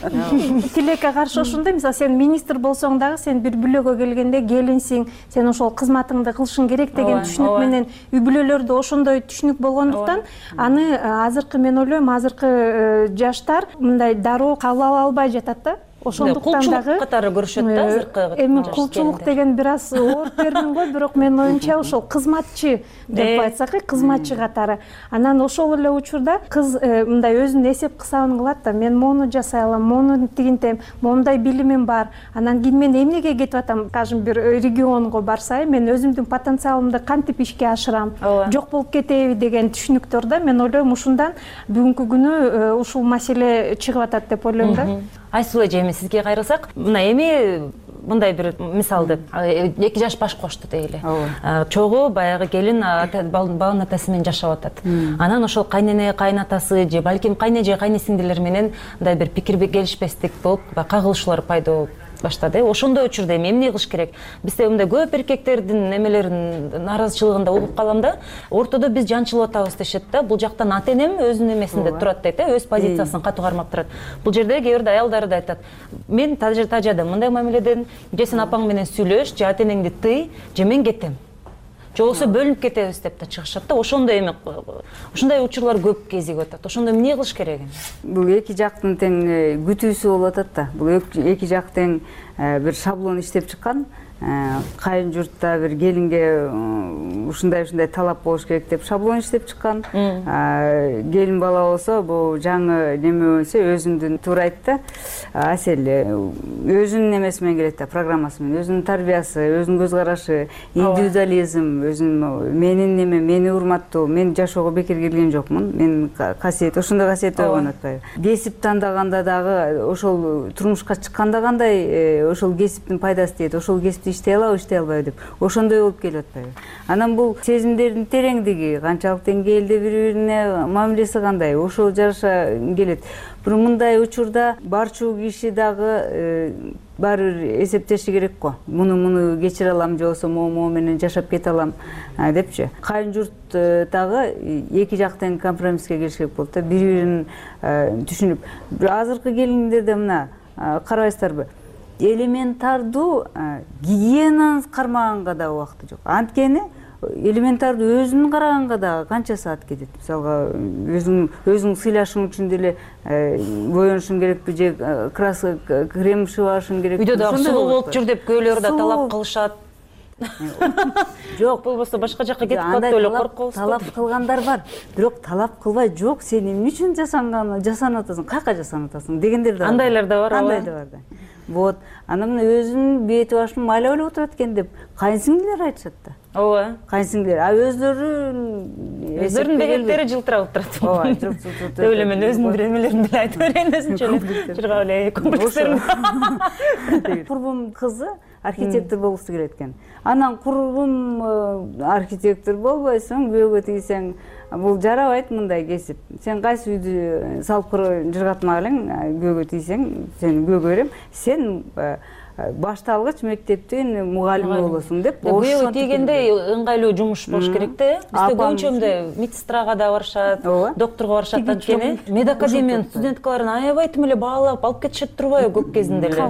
Тилекке каршы ошондой. Мисалы сен министр болсоң дагы, сен бир бүлөгө келгенде келинсиң, сен ошол кызматыңды кылышың керек деген түшүнүк менен үй бүлөлөрдө ошондой түшүнүк болгондуктан аны азыркы, мен ойлойм, азыркы жаштар мындай дароо кабыл ала албай жатат да. Ошондуктан дагы катары көрүшөт да азыркы. Эми кулчулук деген бир аз оор термин го, бирок менин оюмча ошол кызматчы деп айтсак, кызматчы катары. Анан ошол эле учурда кыз мындай өзүнүн эсеп кысабын кылат да. Мен мону жасай алам, мону тигинтем, мондай билимим бар. Анан кийин мен эмнеге кетип атам? Скажем, бир регионго барсай, мен өзүмдүн потенциалымды кантип ишке ашырам? Жок болуп кетеби деген түшүнүктөр да. Мен ойлойм, ушундан бүгүнкү күнү ушул маселе чыгып атат деп ойлойм да. Айсул эже, эми сизге кайрылсак, мына эми мындай бир мисалды 2 жаш баш кошту дейли. Чогуу баягы келин баланын атасы менен жашап атат. Анан ошол кайнене, кайнатасы же балким кайне же кайне сиңдилер менен мындай бир пикир келишпестик болуп, кагылышуулар пайда болуп баштады. Ошондой учурда эми эмне кылыш керек? Бизде мындай көп эркектердин эмелерин наразычылыгында угуп калам да. Ортодо биз жанчылып атабыз дешет да. Бул жактан ата энем өзүнүн эмесинде турат дейт, өз позициясын катуу кармап турат. Бул жерде кээ бирде аялдары да айтат: "Мен тажада мындай мамиледен, же сен апаң менен сүйлөш, же ата энеңди тый, же мен кетем. Же болбосо бөлүнүп кетебиз" деп да чыгышат да. Ошондой эми ушундай учурлар көп кезигип атат. Ошондо эмне кылыш керек? Бул эки жактын тең күтүүсү болуп атат да. Бул эки жак тең бир шаблон иштеп чыккан. Кайын журтта бир келинге ушундай талап болуш керек деп шаблон иштеп чыккан. Келин бала болсо, бул жаңы неме болсо өзүндүн туура айтты. Асел өзүнүн немеси менен келет да, программасы менен, өзүнүн тарбиясы, өзүнүн көз карашы, индивидуализм, өзүнүн менин неме, мени урматтоо, мен жашоого бекер келген жокмун. Мен касиет, ошондой касиет болгон атпайбы. Кесип тандаганда дагы, ошол турмушка чыкканда кандай ошол кесиптин пайдасы тиет, ошол кесипти иштей алабы, иштей албайбы деп ошондой болуп келип атпайбы. Анан бул сезимдердин тереңдиги, канчалык деңгээлде бири-бирине мамилеси кандай, ошол жараша келет. Бирок мындай учурда барчу киши дагы баары бир эсептеши керек го. Муну кечире алам, же болбосо могу менен жашап кете алам депчи. Кайын журт дагы эки жак тең компромисске келиш керек болот да, бири-бирин түшүнүп. Азыркы келиндерде мына карабайсыздарбы? Элементардуу гигиенаны кармаганга да убакыты жок. Анткени элементардуу өзүн караганга да канча саат кетет. Мисалга өзүң сыйлашың үчүн деле боёнушуң керекпи, же краска крем шыбашың керекпи. Үйдө дагы сулуу болуп жүр деп көйлөр да талап кылышат. Жок, болбосо башка жакка кетип калып эле коркобуз. Талап кылгандар бар, бирок талап кылбай, жок, сен эмне үчүн жасанып атасың, каяка жасанып атасың дегендер да бар. Андайлар да бар. Андай да бар да. Вот, анан өзүнүн бети башын майла ойлоп отурат экен деп кайын сиңдилер айтышат да. ооба кайнсиңдер өздөрүнүн бекеттери жылтырап турат. ооба жылтырап деп эле мен өзүмдүн бир эмелеримди эле айтып берейин өзүнчө эле жыргап эле комплекстерим. Курбум кызы архитектор болгусу келет экен. Анан курбум архитектор болбойсуң, күйөөгө тийсең, бул жарабайт мындай кесип. Сен кайсы үйдү салып жыргатмак элең, күйөөгө тийсең, сени күйөөгө берем. Сен башталгыч мектептин мугалими болосуң деп. Күйөөгө тийгенде ыңгайлуу жумуш болуш керек да. Бизде көбүнчө мындай медсестрага да барышат, докторго барышат анткени медакадемиянын студенткаларын аябай тим эле баалап алып кетишет турбайбы көк кезинде эле.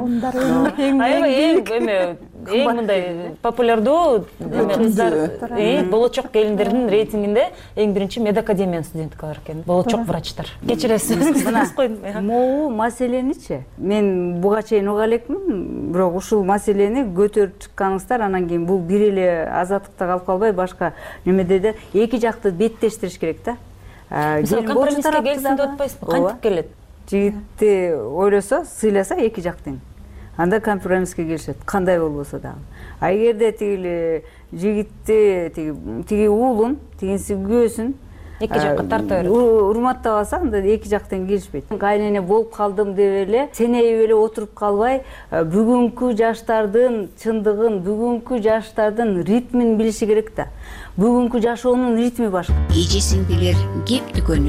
Аябай эң мындай популярдуу кыздар, болочок келиндердин рейтингинде эң биринчи медакадемиянын студенткалары экен. Болочок врачтар. Кечиресиз. Могу маселеничи мен буга чейин уга элекмин, бирок ушул маселени көтөрүп чыкканыңыздар, анан кийин бул бир эле азаттыкта калып калбай башка немеде да эки жакты беттештириш керек да. Мисалы компромисске келсин деп атпайсызбы? Кантип келет? Жигитти ойлосо, сыйласа эки жак тең. Анда компромисске келишет, кандай болбосо дагы. А эгерде тиги жигитти тиги уулун, тигинси күйөөсүн эки жакка тарта берет. Урматтап алса, анда эки жактан келишпейт. Кайнене болуп калдым деп эле сенейип эле отуруп калбай, бүгүнкү жаштардын чындыгын, бүгүнкү жаштардын ритмин билиши керек да. Бүгүнкү жашоонун ритми башка. Эжесиңдилер кеп түгөнү.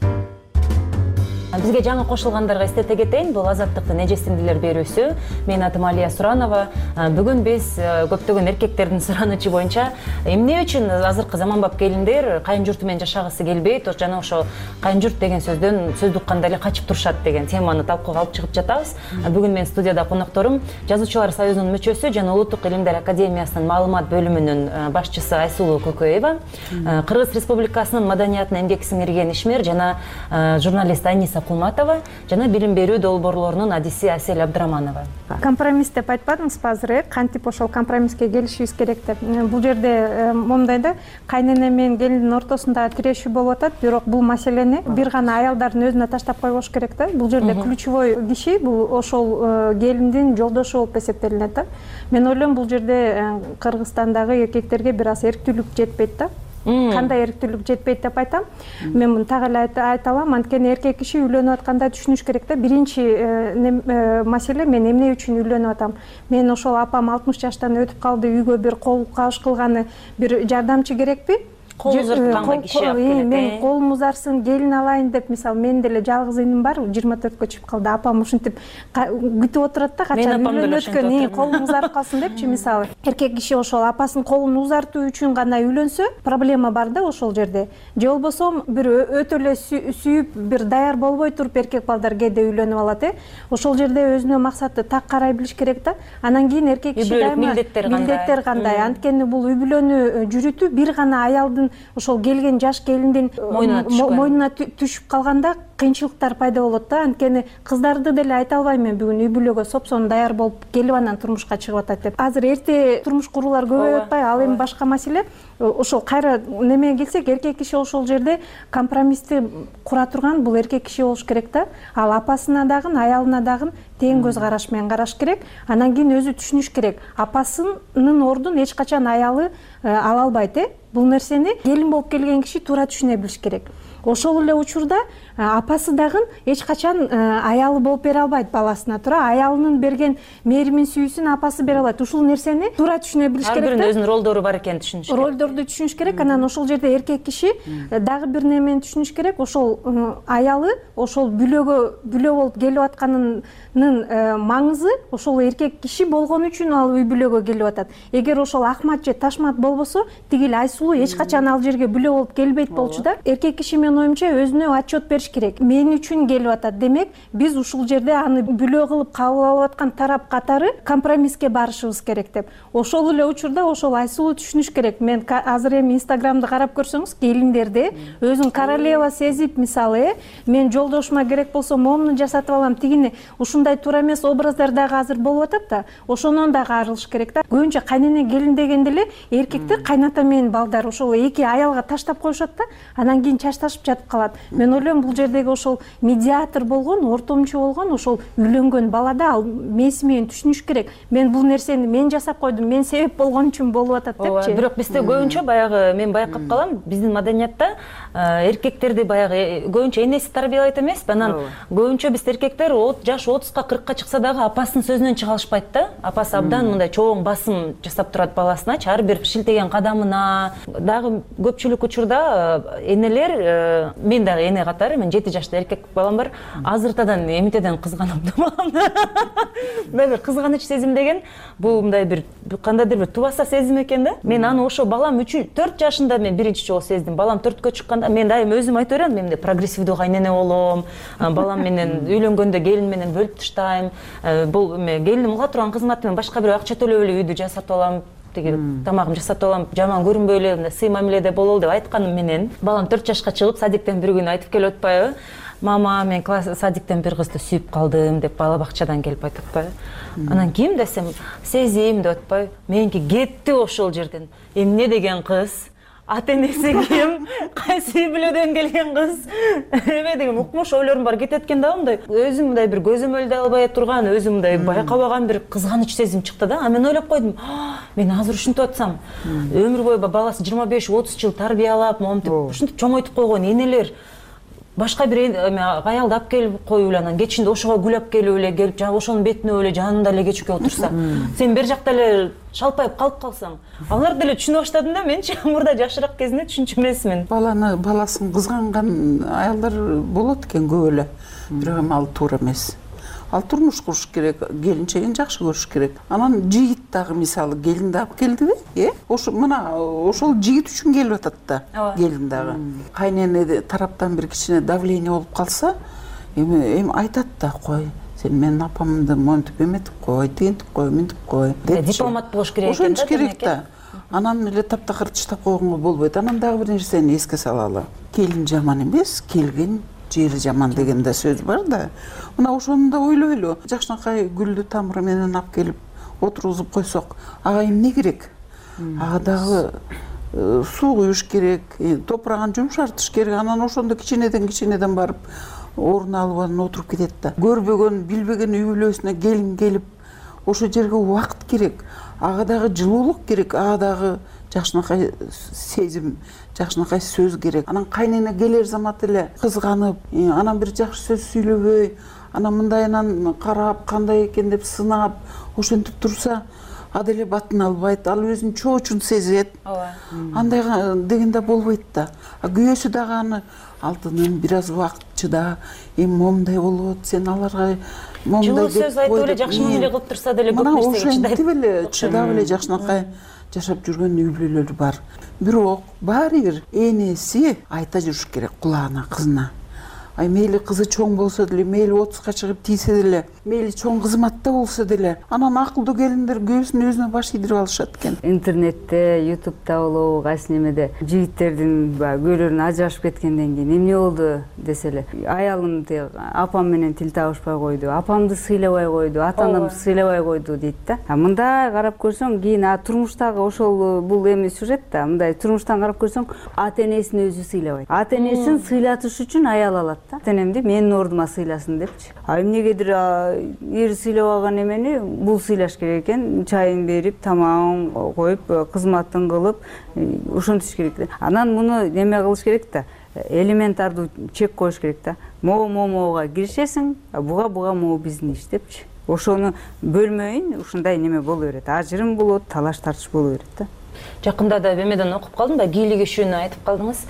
Бизге жаңы кошулгандарга эстете кетейин, бул Азаттыктын эжесиңдилер берүүсү. Менин атым Алия Суранова. Бүгүн биз көптөгөн эркектердин суранычы боюнча эмне үчүн азыркы заманбап келиндер кайын журту менен жашагысы келбейт, жана ошо кайын журт деген сөздөн сөз укканда эле качып турушат деген теманы талкууга алып чыгып жатабыз. Бүгүн менин студияда конокторум Жазуучулар союзунун мүчөсү жана Улуттук илимдер академиясынын маалымат бөлүмүнүн башчысы Айсулуу Көкөева, Кыргыз Республикасынын маданиятына эмгек сиңирген ишмер жана журналист Айниса Кулматова жана билим берүү долбоорлорунун адиси Асель Абдыраманова. Компромисс деп айтпадыңызбы азыр, кантип ошол компромисске келишибиз керек деп. Бул жерде момундай да, кайнене менен келиндин ортосунда тирешүү болуп атат, бирок бул маселени бир гана аялдардын өзүнө таштап койбош керек да. Бул жерде ключевой киши бул ошол келиндин жолдошу болуп эсептелинет да. Мен ойлойм, бул жерде Кыргызстандагы эркектерге бир аз эрктүүлүк жетпейт да. Кандай эрктүүлүк жетпейт деп айтам. Мен муну так эле айта алам, анткени эркек киши үйлөнүп атканда түшүнүш керек да. Биринчи маселе, мен эмне үчүн үйлөнүп атам? Мен ошол апам 60 жаштан өтүп калды, үйгө бир кол кабыш кылганы бир жардамчы керекпи? Кол узартканга киши алып келет. Мен колум узарсын, келин алайын деп, мисалы, мен деле жалгыз иним бар, 24кө чыгып калды. Апам ушинтип күтүп отурат да, качан үйлөнүп өткөн, колум узарып калсын депчи, мисалы. Эркек киши ошол апасынын колун узартуу үчүн гана үйлөнсө, проблема бар да ошол жерде. Же болбосо бир өтө эле сүйүп, бир даяр болбой туруп эркек балдар кээде үйлөнүп алат, Ошол жерде өзүнө максатты так карай билиш керек да. Анан кийин эркек киши милдеттер кандай? Анткени бул үй бүлөнү жүрүтүү бир гана аялдын ошол келген жаш келиндин мойнуна түшүп калганда кыйынчылыктар пайда болот да. Анткени кыздарды деле айта албайм мен бүгүн үй бүлөгө сопсон даяр болуп келип анан турмушка чыгып атат деп. Азыр эрте турмуш куруулар көбөйүп атпайбы? Ал эми башка маселе. Ошол кайра немеге келсек, эркек киши ошол жерде компромиссти кура турган бул эркек киши болуш керек да. Ал апасына дагы, аялына дагы тең көз караш менен караш керек. Анан кийин өзү түшүнүш керек. Апасынын ордун эч качан аялы ала албайт, Бул нерсени келин болуп келген киши туура түшүнө билиш керек. Ошол эле учурда апасы дагы эч качан аялы болуп бере албайт баласына туура. Аялынын берген мээримин, сүйүүсүн апасы бере алат. Ушул нерсени туура түшүнө билиш керек. Ар биринин өзүнүн ролдору бар экенин түшүнүш керек. Ролдорду түшүнүш керек. Анан ошол жерде эркек киши дагы бир немени түшүнүш керек. Ошол аялы, ошол бүлө болуп келип атканынын маңызы ошол эркек киши болгон үчүн ал үй бүлөгө келип атат. Эгер ошол акмат же ташмат болбосо, тигил Айсулуу эч качан ал жерге бүлө болуп келбейт болчу да. Эркек киши менин оюмча өзүнө отчет бериш керек. Мен үчүн келип атат. Демек, биз ушул жерде аны бүлө кылып кабыл алып аткан тарап катары компромисске барышыбыз керек деп. Ошол эле учурда ошол Айсулуу түшүнүш керек. Мен азыр эми Инстаграмды карап көрсөңүз, келиндерди өзүн королева сезип, мисалы, мен жолдошума керек болсо момуну жасатып алам, тигини ушундай туура эмес образдар дагы азыр болуп атат да. Ошонон дагы арылыш керек да. Көбүнчө кайнене келин дегенде эле эркектер кайната менен балдар ошол эки аялга таштап коюшат да, анан кийин чачташып жатып калат. Мен ойлойм, бул бул жердеги ошол медиатор болгон, ортомчу болгон ошол үйлөнгөн балада ал мээси менен түшүнүш керек. Мен бул нерсени мен жасап койдум, мен себеп болгон үчүн болуп атат депчи. Бирок бизде көбүнчө баягы мен байкап калам, биздин маданиятта эркектерди баягы көбүнчө энеси тарбиялайт эмеспи? Анан көбүнчө биз эркектер жаш 30-ка 40-ка чыкса дагы апасынын сөзүнөн чыга алышпайт да. Апасы абдан мындай чоң басым жасап турат баласына, ар бир шилтеген кадамына. Дагы көпчүлүк учурда энелер, мен дагы эне катары, мен 7 жашта эркек балам бар, азыртадан эмитеден кызганам да баламды. Мындай бир кызганыч сезим деген бул мындай бир кандайдыр бир тубаса сезим экен да. Мен аны ошо балам 3-4 жашында мен биринчи жолу сездим. Балам 4кө чыкканда мен дайым өзүм айта берем, мен прогрессивдүү кайнене болом, балам менен үйлөнгөндө келин менен бөлүп таштайм. Бул келиним кыла турган кызматты мен башка бирөө акча төлөп эле үйдү жасатып алам. Тамагым жасатып алам, жаман көрүнбөй эле сый мамиледе болол деп айтканым менен балам 4 жашка чыгып садиктен бир күнү айтып келип атпайбы? Мама, мен садиктен бир кызды сүйүп калдым деп бала бакчадан келип айтып атпайбы? Анан ким десем, сезим деп атпайбы? Меники кетти ошол жерден. Эмне деген кыз? Ата-энеси ким? Кайсы үй-бүлөдөн келген кыз? Эме деген укмуш ойлорум бар кетет экен да, мындай өзүм мындай бир көзөмөлдө албай турган, өзүм мындай байкабаган бир кызганыч сезим чыкты да. Мен ойлоп койдум, мен азыр ушинтип атсам, өмүр бою баласы 25-30 жыл тарбиялап, момтип ушинтип чоңойтуп койгон энелер башка бир аялды алып келип коюп эле, анан кечинде ошого гүл алып келип эле, келип ошонун бетине эле жанында эле кечке отурса, сен бер жакта эле шалпайып калып калсаң, алар деле түшүнө баштадым да, менчи мурда жашыраак кезинде түшүнчү эмесмин. Баласын кызганган аялдар болот экен көп эле. Бирок эми ал туура эмес. Ал турмуш куруш керек, келинчегин жакшы көрүш керек. Анан жигит дагы мисалы келинди алып келдиби? Ошол жигит үчүн келип атат да, келин дагы. Кайнене тараптан бир кичине давление болуп калса, эми айтат да, кой, сен менин апамды монтип эметип кой, тигинтип кой, мынтип кой. Дипломат болуш керек экен да. Ошончу керек да. Анан эле таптакыр таштап койгонго болбойт. Анан дагы бир нерсени эске салалы. Келин жаман эмес, келген жери жаман деген да сөз бар да. Мына ошону да ойлойлу. Жакшынакай гүлдү тамыры менен алып келип отургузуп койсок, ага эмне керек? Ага дагы суу куюш керек, топурагын жумшартыш керек. Анан ошондо кичинеден барып орун алып анан отуруп кетет да. Көрбөгөн, билбеген үй бүлөсүнө келин келип, ошол жерге убакыт керек. Ага дагы жылуулук керек, ага дагы жакшынакай сезим, жакшынакай сөз керек. Анан кайнене келер замат эле кызганып, анан бир жакшы сөз сүйлөбөй, анан мындайынан карап, кандай экен деп сынап, ошентип турса, ал деле батын албайт, ал өзүн чоочун сезет. Андай дегенде болбойт да. Күйөөсү дагы аны алтыным бир аз убакыт чыда, эми момундай болот, сен аларга момундай деп сөз айтып эле жакшы мамиле кылып турса деле көп нерсеге чыдайт. Ошентип эле чыдап эле жакшынакай жашап жүргөн үй бүлөлөр бар. Бирок баары бир энеси айта жүрүш керек кулагына кызына. Ай мейли кызы чоң болсо деле, мейли 30ка чыгып тийсе деле, мейли чоң кызматта болсо деле, анан акылдуу келиндер күйөөсүн өзүнө баш ийдирип алышат экен. Интернетте, ютубта болобу, кайсы немеде жигиттердин күйөөлөрүн ажырашып кеткенден кийин эмне болду десе эле, аялым апам менен тил табышпай койду, апамды сыйлабай койду, ата анамды сыйлабай койду дейт да. Мындай карап көрсөң, кийин турмуштагы ошол бул эми сюжет да, мындай турмуштан карап көрсөң, ата энесин өзү сыйлабайт. Ата энесин сыйлатыш үчүн аял алат. Тенемди менин ордума сыйласын депчи. Эмнегедир эр сыйлабаган эмени бул сыйлаш керек экен, чайын берип, тамагын коюп, кызматын кылып, ошентиш керек. Анан муну неме кылыш керек да, элементардуу чек коюш керек да. Могуга киришесиң, буга могу биздин иш депчи. Ошону бөлмөйүн, ушундай неме боло берет. Ажырым болот, талаш тартыш боло берет да. Жакында да бемеден окуп калдым да, кийлик ишүүнү айтып калдыңыз.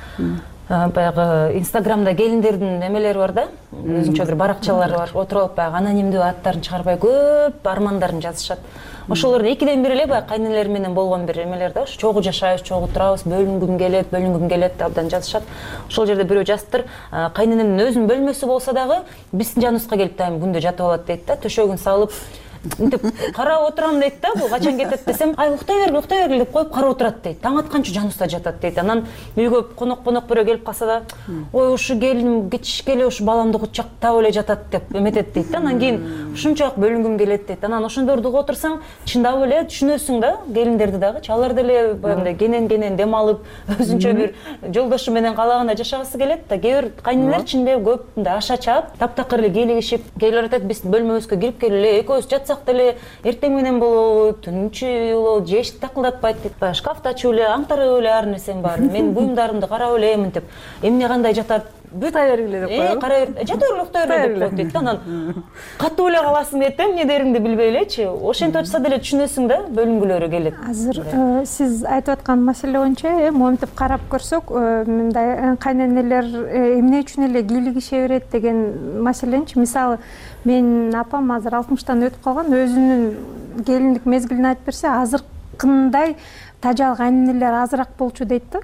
Баягы Инстаграмда келиндердин немелери бар да, өзүнчө бир баракчалары бар. Отуруп баягы анонимдүү аттарын чыгарбай көп армандарын жазышат. Ошолордун экиден бири эле баягы кайнелер менен болгон бир эмелер да, чогуу жашайбыз, чогуу турабыз, бөлүнгүм келет абдан жазышат. Ошол жерде бирөө жазыптыр, кайненемдин өзүнүн бөлмөсү болсо дагы биздин жаныбызга келип дайым күндө жатып алат дейт да, төшөгүн салып, мынтип карап отурам дейт да, бул качан кетет десем, ай уктай бергил деп коюп карап отурат дейт. Таң атканча жаныбызда жатат дейт. Анан үйгө конок бирөө келип калса да, ой ушу келиним кетишкеле ушу баламды кучактап эле жатат деп эметет дейт да. Анан кийин ушунчалык бөлүнгүм келет дейт. Анан ошондорду угуп отурсаң, чындап эле түшүнөсүң да, келиндерди дагы. Алар деле баягындай кенен дем алып, өзүнчө бир жолдошу менен каалагандай жашагысы келет да. Кээ бир кайненелер чынында көп мындай аша чаап, таптакыр эле кийлигишип, кээбир айтат биз бөлмөбүзгө кирип келели, экөөбүз жатсак деле эртең менен болобу, түнүнчү болобу, же эшикти такылдатпайт дейт. Баягы шкафты ачып эле, аңтарып эле ар нерсем бар. Мен буюмдарымды карап эле мынтип, эмне кандай жатат, уктай бергиле деп коебу. Жата бергиле, уктай бергиле деп коет дейт да. Анан катуу эле каласың дейт да, эмне дериңди билбей элечи. Ошентип атса деле түшүнөсүң да, бөлүнгүлөрү келет. Азыр сиз айтып аткан маселе боюнча монтип карап көрсөк, мындай кайненелер эмне үчүн эле кийлигише берет деген маселенчи. Мисалы, менин апам азыр 60-тан өтүп калган, өзүнүн келиндик мезгилин айтып берсе, азыркындай тажал кайненелер азыраак болчу дейт да.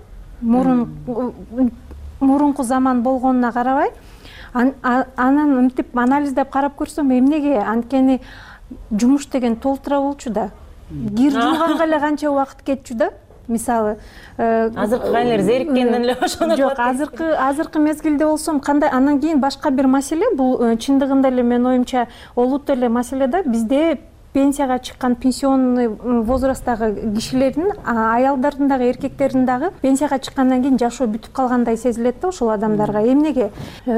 Мурунку заман болгонуна карабай, анан мынтип анализдеп карап көрсөм, эмнеге анткени жумуш деген толтура болчу да. Кир жууганга эле канча убакыт кетчү да. Мисалы, азыркы кайнелер зериккенден эле ошону жок, азыркы мезгилде болсом кандай, анан кийин башка бир маселе, бул чындыгында эле менин оюмча олуттуу эле маселе да. Бизде пенсияга чыккан пенсионный возрасттагы кишилердин, аялдардын дагы, эркектердин дагы пенсияга чыккандан кийин жашоо бүтүп калгандай сезилет да ошол адамдарга. Эмнеге?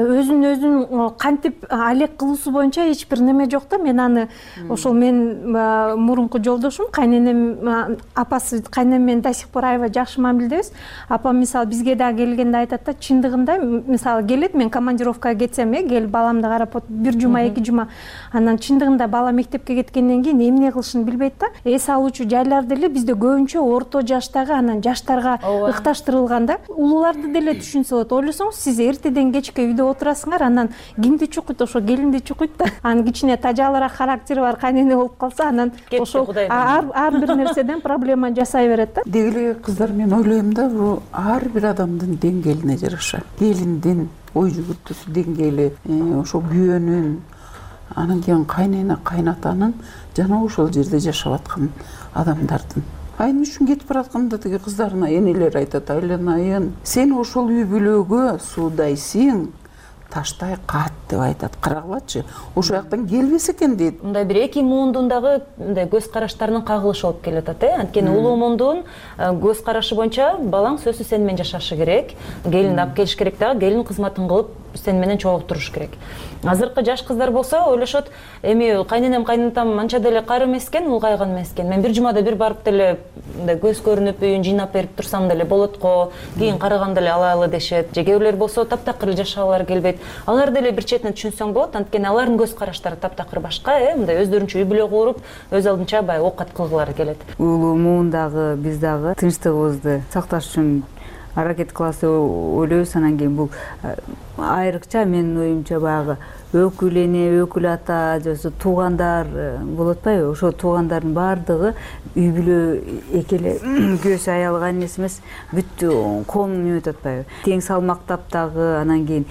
Өзүн кантип алек кылуусу боюнча эч бир неме жок да. Мен аны ошол мен мурунку жолдошум, кайненем апасы, кайненем менен до сих пор аябай жакшы мамиледебиз. Апам мисалы бизге дагы келгенде айтат да, чындыгында мисалы келет, мен командировкага кетсем, келип баламды карап бир жума, 2 жума, анан чындыгында бала мектепке кеткенден кийин эмне кылышын билбейт да. Эс алуучу жайлар деле бизде көбүнчө орто жаштагы, анан жаштарга ыкташтырылган да. Улууларды деле түшүнсө болот. Ойлосоңуз, сиз эртеден кечке үйдө отурасыңар, анан кимди чукуйт? Ошо келинди чукуйт да. Анан кичине тажалыраак характери бар кайнене болуп калса, анан ошо ар бир нерседен проблема жасай берет да. Деги эле кыздар, мен ойлойм да, бул ар бир адамдын деңгээлине жараша. Келиндин ой жүгүртүүсү деңгээли, ошо күйөөнүн, анан кийин кайнене, кайнатанын жана ошол жерде жашап аткан адамдардын. Айын үчүн кетип баратканда тиги кыздарына энелер айтат, айланайын, сен ошол үй бүлөгө суудайсың, таштай кат деп айтат. Карагылачы, ошол жактан келбес экен дейт. Мындай бир эки муундун дагы мындай көз караштарынын кагылышы болуп келет ата. Анткени улуу муундун көз карашы боюнча балаң сөзсүз сен менен жашашы керек, келинди алып келиш керек дагы, келин кызматын кылып сен менен чогулуп туруш керек. Азыркы жаш кыздар болсо ойлошот, эми кайненем, кайнатам анча деле кары эмес экен, улгайган эмес экен. Мен бир жумада бир барып деле мындай көз көрүнүп үйүн жыйнап берип турсам деле болот го, кийин караганда эле алалы дешет. Же кээ бирлер болсо таптакыр жашагалары келбейт. Алар деле бир четинен түшүнсөң болот, анткени алардын көз караштары таптакыр башка, мындай өздөрүнчө үй бүлө куруп, өз алдынча баягы оокат кылгылары келет. Улуу муундагы биз дагы тынчтыгыбызды сакташ үчүн аракет кыласы ойлойбуз. Анан кийин бул айрыкча менин оюмча баягы өкүл эне, өкүл ата, же туугандар болуп атпайбы? Ошо туугандардын баардыгы үй бүлө эки эле күйөөсү, аялы, кайненеси эмес, бүт коомдун эметип атпайбы? Тең салмактап дагы, анан кийин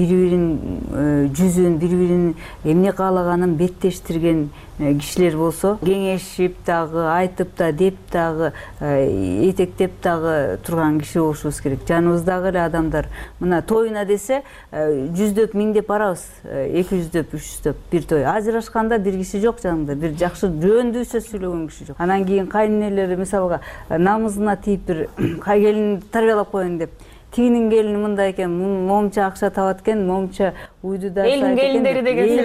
бири-бирин жүзүн, бири-бирин эмне каалаганын беттештирген кишилер болсо, кеңешип дагы, айтып да, деп дагы, этектеп дагы турган киши болушубуз керек. Жаныбыздагы эле адамдар мына тоюна десе, жүздөп, миңдеп барабыз, 200-дөп, 300-дөп бир той. Ажырашканда бир киши жок жанында, бир жакшы жөөндүү сөз сүйлөгөн киши жок. Анан кийин кайненелери мисалга намызына тийип бир келин тарбиялап коеюн деп, тигинин келини мындай экен, момча акча табат экен, момча уйду да элдин келиндери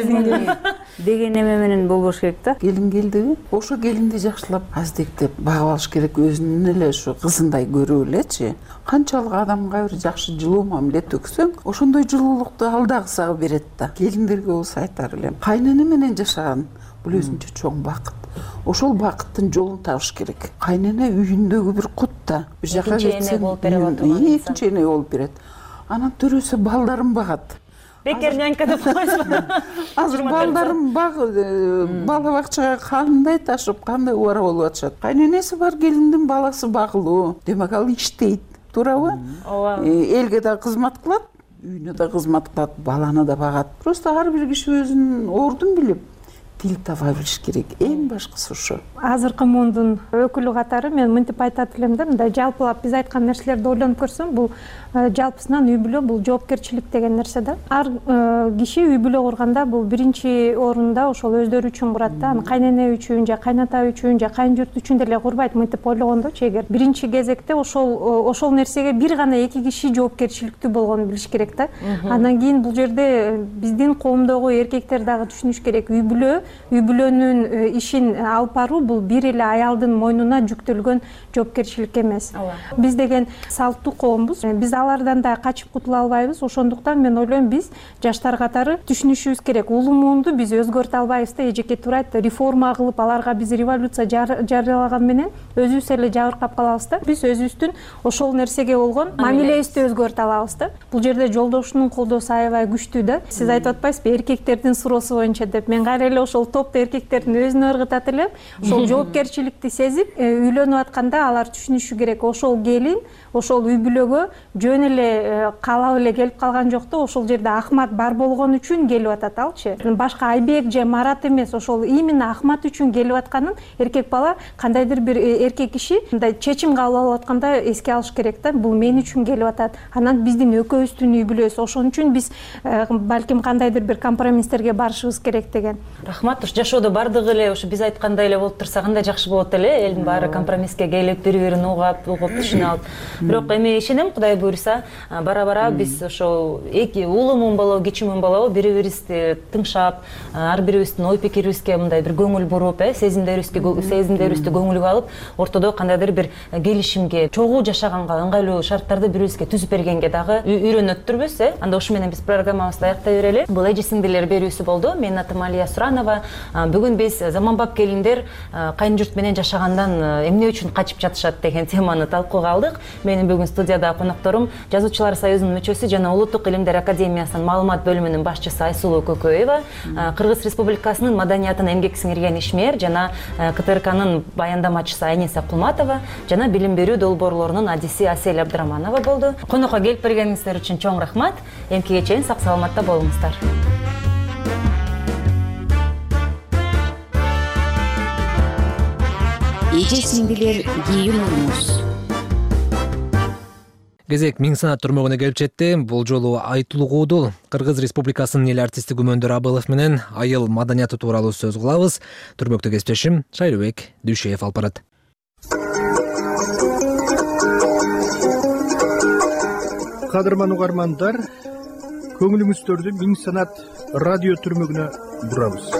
деген эме менен болбош керек да. Келин келдиби? Ошо келинди жакшылап, аздектеп багып алыш керек, өзүнүн эле ушу кызындай көрүп элечи. Канчалык адамга бир жакшы жылуу мамиле төксөң, ошондой жылуулукту ал дагы сага берет да. Келиндерге болсо айтар элем, кайнене менен жашаган бул өзүнчө чоң бакыт. Ошол бакыттын жолун табыш керек. Кайнене үйүндөгү бир кут да. Бир жака кетсең, экинчи эне болуп берет. Анан төрөсө балдарын багат. Бекер нянька деп коесузбу? Азыр балдарын бала бакчага кандай ташып, кандай убара болуп атышат. Кайненеси бар келиндин баласы багылуу. Демек ал иштейт, туурабы? Ооба. Элге да кызмат кылат, үйүнө да кызмат кылат, баланы да багат. Просто ар бир киши өзүнүн ордун билип, тил таба билиш керек. Эң башкысы ошо. Азыркы мундун өкүлү катары мен мынтип айтат элем да, мындай жалпылап биз айткан нерселерди ойлонуп көрсөм, бул жалпысынан үй бүлө бул жоопкерчилик деген нерсе да. Ар киши үй бүлө курганда бул биринчи орунда ошол өздөрү үчүн курат да. Кайнене үчүн же кайната үчүн же кайын журт үчүн деле курбайт мынтип ойлогондочу. Эгер биринчи кезекте ошол нерсеге бир гана эки киши жоопкерчиликтүү болгонун билиш керек да. Андан кийин бул жерде биздин коомдогу эркектер дагы түшүнүш керек. Үй бүлөнүн ишин алып баруу бул бир эле аялдын мойнуна жүктөлгөн жоопкерчилик эмес. Биз деген салттуу коомбуз. Биз алардан да качып кутула албайбыз. Ошондуктан мен ойлойм, биз жаштар катары түшүнүшүбүз керек. Улуу муунду биз өзгөртө албайбыз да. Эжеке туура айтты, реформа кылып аларга биз революция жарыялаган менен өзүбүз эле жабыркап калабыз да. Биз өзүбүздүн ошол нерсеге болгон мамилебизди өзгөртө алабыз да. Бул жерде жолдошунун колдоосу аябай күчтүү да. Сиз айтып атпайсызбы, эркектердин суроосу боюнча деп. Мен кайра эле ошол топто эркектердин өзүнө ыргытат элем. Ошол жоопкерчиликти сезип, үйлөнүп атканда алар түшүнүшү керек. Ошол келин, ошол үй бүлөгө жөн эле каалап эле келип калган жок да. Ошол жерде Ахмат бар болгон үчүн келип атат алчы. Башка Айбек же Марат эмес, ошол именно Ахмат үчүн келип атканын эркек бала, кандайдыр бир эркек киши мындай чечим кабыл алып атканда эске алыш керек да. Бул мен үчүн келип атат. Анан биздин экөөбүздүн үй бүлөбүз. Ошон үчүн биз балким кандайдыр бир компромисстерге барышыбыз керек деген. Рахмат. Жашоодо бардыгы эле ошо биз айткандай эле болуп турса кандай жакшы болот эле. Элдин баары компромисске келип, бири-бирин угуп түшүнө алып. Бирок эми ишенем, Кудай буйруса, бара-бара биз ошо эки улуу муун болобу, кичүү муун болобу, бири-бирибизди тыңшап, ар бирибиздин ой пикирибизге мындай бир көңүл буруп, сезимдерибизди көңүлгө алып, ортодо кандайдыр бир келишимге, чогуу жашаганга ыңгайлуу шарттарды бири-бирибизге түзүп бергенге дагы үйрөнөттүрбүз. Анда ушу менен биз программабызды аяктай берели. Бул эже сиңдилер берүүсү болду. Мен атым Алия Суранова. Бүгүн биз заманбап келиндер кайын журт менен жашагандан эмне үчүн качып жатышат деген теманы талкууга алдык. Менин бүгүн студияда конокторум Жазуучулар союзунун мүчөсү жана Улуттук илимдер академиясынын маалымат бөлүмүнүн башчысы Айсулуу Көкөева, Кыргыз Республикасынын маданиятына эмгек сиңирген ишмер жана КТРКнын баяндамачысы Айниса Кулматова жана билим берүү долбоорлорунун адиси Асель Абдыраманова болду. Конокко келип бергениңиздер үчүн чоң рахмат. Эмкиге чейин сак саламатта болуңуздар. Эже сиңдилер кийим уруңуз. Кезек Миң Санат түрмөгүнө келип жетти. Бул жолу Айтулуу Куудул, Кыргыз Республикасынын эл артисти Күмөндөр Абылов менен айыл маданияты тууралуу сөз кылабыз. Түрмөктө кесиптешим Шайлыбек Дүйшеев алып барат. Кадырман угармандар, көңүлүңүздөрдү Миң Санат радио түрмөгүнө бурабыз.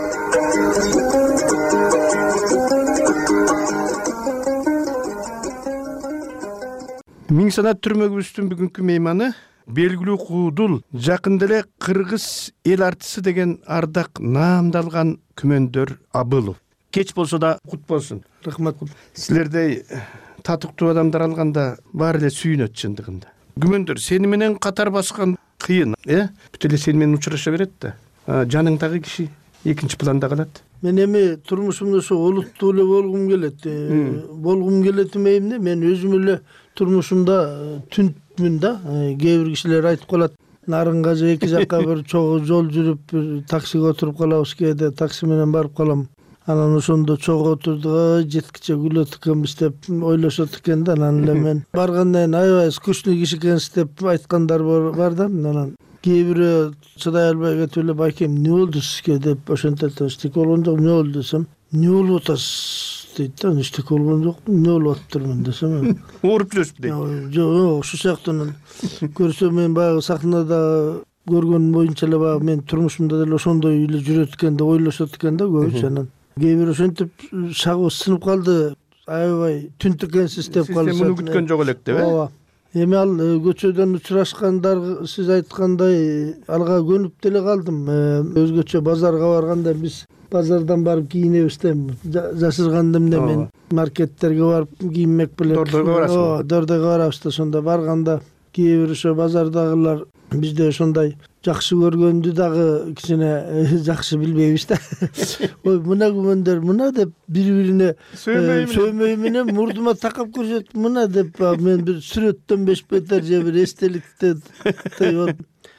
Миң Санат түрмөгүбүздүн бүгүнкү мейманы белгилүү Куудул, жакында эле Кыргыз эл артисти деген ардак наамдалган Күмөндөр Абылов. Кеч болсо да кут болсун. Рахмат. Силердей татыктуу адамдар алганда баары эле сүйүнөт чындыгында. Күмөндөр, сени менен катар баскан кыйын, бүт эле сени менен учураша берет да. Жаныңдагы киши экинчи планда калат. Мен эми турмушумда ошо олуттуу эле болгум келет. Болгум келет эмне? Мен өзүм эле турмушумда түнтмүн да. Кээ бир кишилер айтып калат, нарынга же эки жакка бир чогуу жол жүрүп, бир таксиге отуруп калабыз, кээде такси менен барып калам. Анан ошондо чогуу отурдук, жеткиче күлөт экенбиз деп ойлошот экен да. Анан эле мен баргандан кийин аябай скучный киши экенсиз деп айткандар бар да. Анан кээ бирөө чыдай албай кетип эле, байкем эмне болду сизге деп ошентет. Эчтеке болгон жок, эмне болду десем, эмне болуп атасыз дейт да. Эчтеке болгон жок, эмне болуп атыптырмын десем, ооруп жүрөсүз дейт. Жок, ошол сыяктуу көрсөм мен баягы сахнада көргөн боюнча эле баягы мен турмушумда деле ошондой эле жүрөт экен деп ойлошот экен да көбүчө. Анан кээ бир ошентип шагыбыз сынып калды, аябай түнт экенсиз деп калышат. Сиз муну күткөн жок элек деп, ооба. Эми ал көчөдөн учурашкандар, сиз айткандай, алга көнүп деле калдым. Өзгөчө базарга барганда биз базардан барып кийинебиз да. Жашырганда эмне мен маркеттерге барып кийинмек белек. Дордойго барасыз. Дордойго барабыз да. Ошондо барганда кээ бир ошо базардагылар бизде ошондой жакшы көргөндү дагы кичине жакшы билбейбиз да. Ой, мына күмөндөр мына деп бири-бирине сөймөй менен мурдума такап көрсөт мына деп мен бир сүрөттөн беш бетер же бир эстеликтен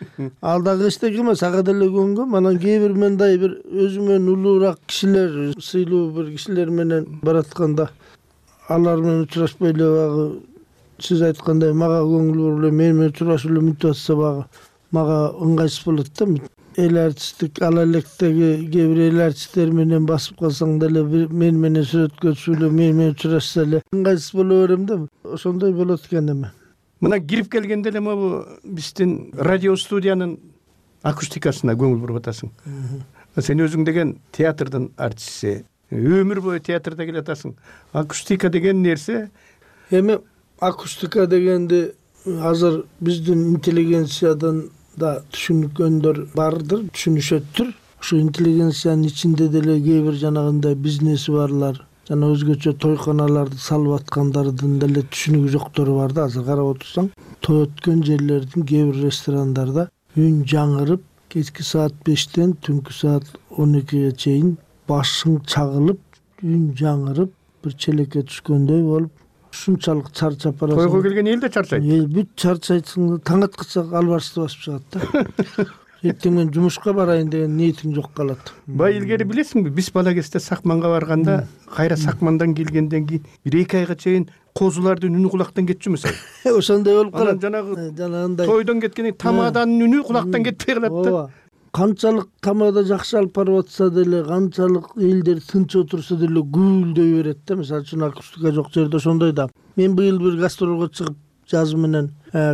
ал дагы эчтеке эмес, ага деле көнгөм. Анан кээ бир мындай бир өзүмөн улуураак кишилер, сыйлуу бир кишилер менен баратканда алар менен учурашпай эле багы сиз айткандай мага көңүл буруп эле мени менен учурашып эле мынтип атса багы мага ыңгайсыз болот да. Эл артисттик ала электеги кээ бир эл артисттер менен басып калсаң деле мени менен сүрөткө түшүп эле мени менен учурашса эле ыңгайсыз боло берем да. Ошондой болот экен эми. Мына кирип келгенде эле могу биздин радио студиянын акустикасына көңүл буруп атасың. Сен өзүң деген театрдын артисти, өмүр бою театрда келатасың. Акустика деген нерсе? Эми акустика дегенди азыр биздин интеллигенциядан да түшүнгөндөр бардыр, түшүнүшөттүр. Ушу интеллигенциянын ичинде деле кээ бир жанагындай бизнеси барлар, жана өзгөчө тойканаларды салып аткандардын деле түшүнүгү жоктору бар да. Азыр карап отурсаң, той өткөн жерлердин кээ бир ресторандарда үн жаңырып, кечки саат 5-тен түнкү саат 12-ге чейин башың чагылып, үн жаңырып, бир челекке түшкөндөй болуп, ушунчалык чарчап барасың. Тойго келген эл да чарчайт. Бүт чарчайсың, таң аткыча албарысты басып чыгат да. Эртең мен жумушка барайын деген ниетиң жок калат. Бай илгери билесиңби, биз бала кезде сакманга барганда, кайра сакмандан келгенден кийин 1-2 айга чейин козулардын үнү кулактан кетчү эмес. Ошондой болуп калат. Жанагындай тойдон кеткенден тамаданын үнү кулактан кетпей калат да. Канчалык тамада жакшы алып барып атса деле, канчалык элдер тынч отурса деле гүлдөй берет да. Мисалы үчүн акустика жок жерде ошондой да. Мен быйыл бир гастролго чыгып жаз менен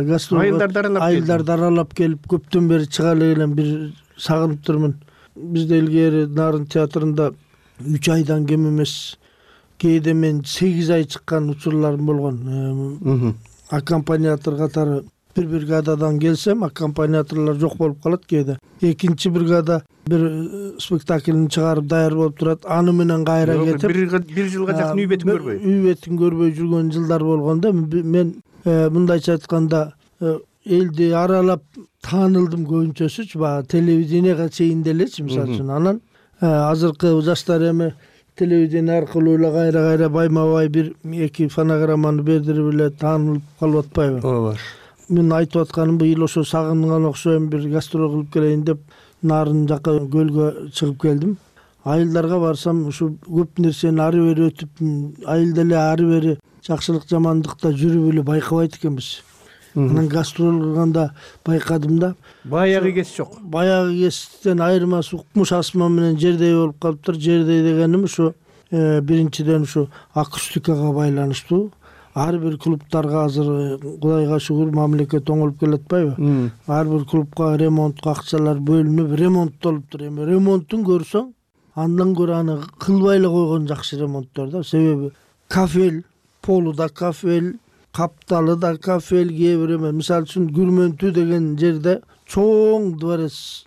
айылдарды аралап келип, көптөн бери чыга эле элем, бир сагынып турмун. Бизде илгери Нарын театрында 3 айдан кем эмес, кээде мен 8 ай чыккан учурларым болгон. Аккомпаниатор катары бир бригададан келсем, аккомпаниаторлор жок болуп калат кээде. Экинчи бригада бир спектакльни чыгарып даяр болуп турат, аны менен кайра кетип, бир жылга жакын үй бетин көрбөй. Үй бетин көрбөй жүргөн жылдар болгондо мен мындайча айтканда элди аралап таанылдым көбүнчөсүчү, баягы телевиденияга чейин делечи, мисалы үчүн. Анан азыркы жаштар эми телевидение аркылуу эле кайра байма-бай 1-2 фонограмманы бердирип эле таанылып калып атпайбы? Ооба. Мен айтып атканым быйыл ошо сагынган окшойм, бир гастрол кылып келейин деп Нарын жака көлгө чыгып келдим. Айылдарга барсам, ушу көп нерсени ары бери өтүп, айыл деле ары бери жакшылык жамандыкта жүрүп эле байкабайт экенбиз. Анан гастрол кылганда байкадым да. Баягы кес жок. Баягы кестен айырмасы укмуш асман менен жердей болуп калыптыр. Жердей дегеним ушу биринчиден ушу акустикага байланыштуу. Ар бир клубтарга азыр Кудайга шүгүр мамлекет оңолуп келатпайбы? Ар бир клубка ремонтко акчалар бөлүнүп, ремонттолуптур. Эми ремонтун көрсөң, андан көрө аны кылбай эле койгон жакшы ремонттор да. Себеби кафель, полу да кафель, капталы да кафель, кээ бир эме. Мисалы үчүн Күрмөнтүү деген жерде чоң дворец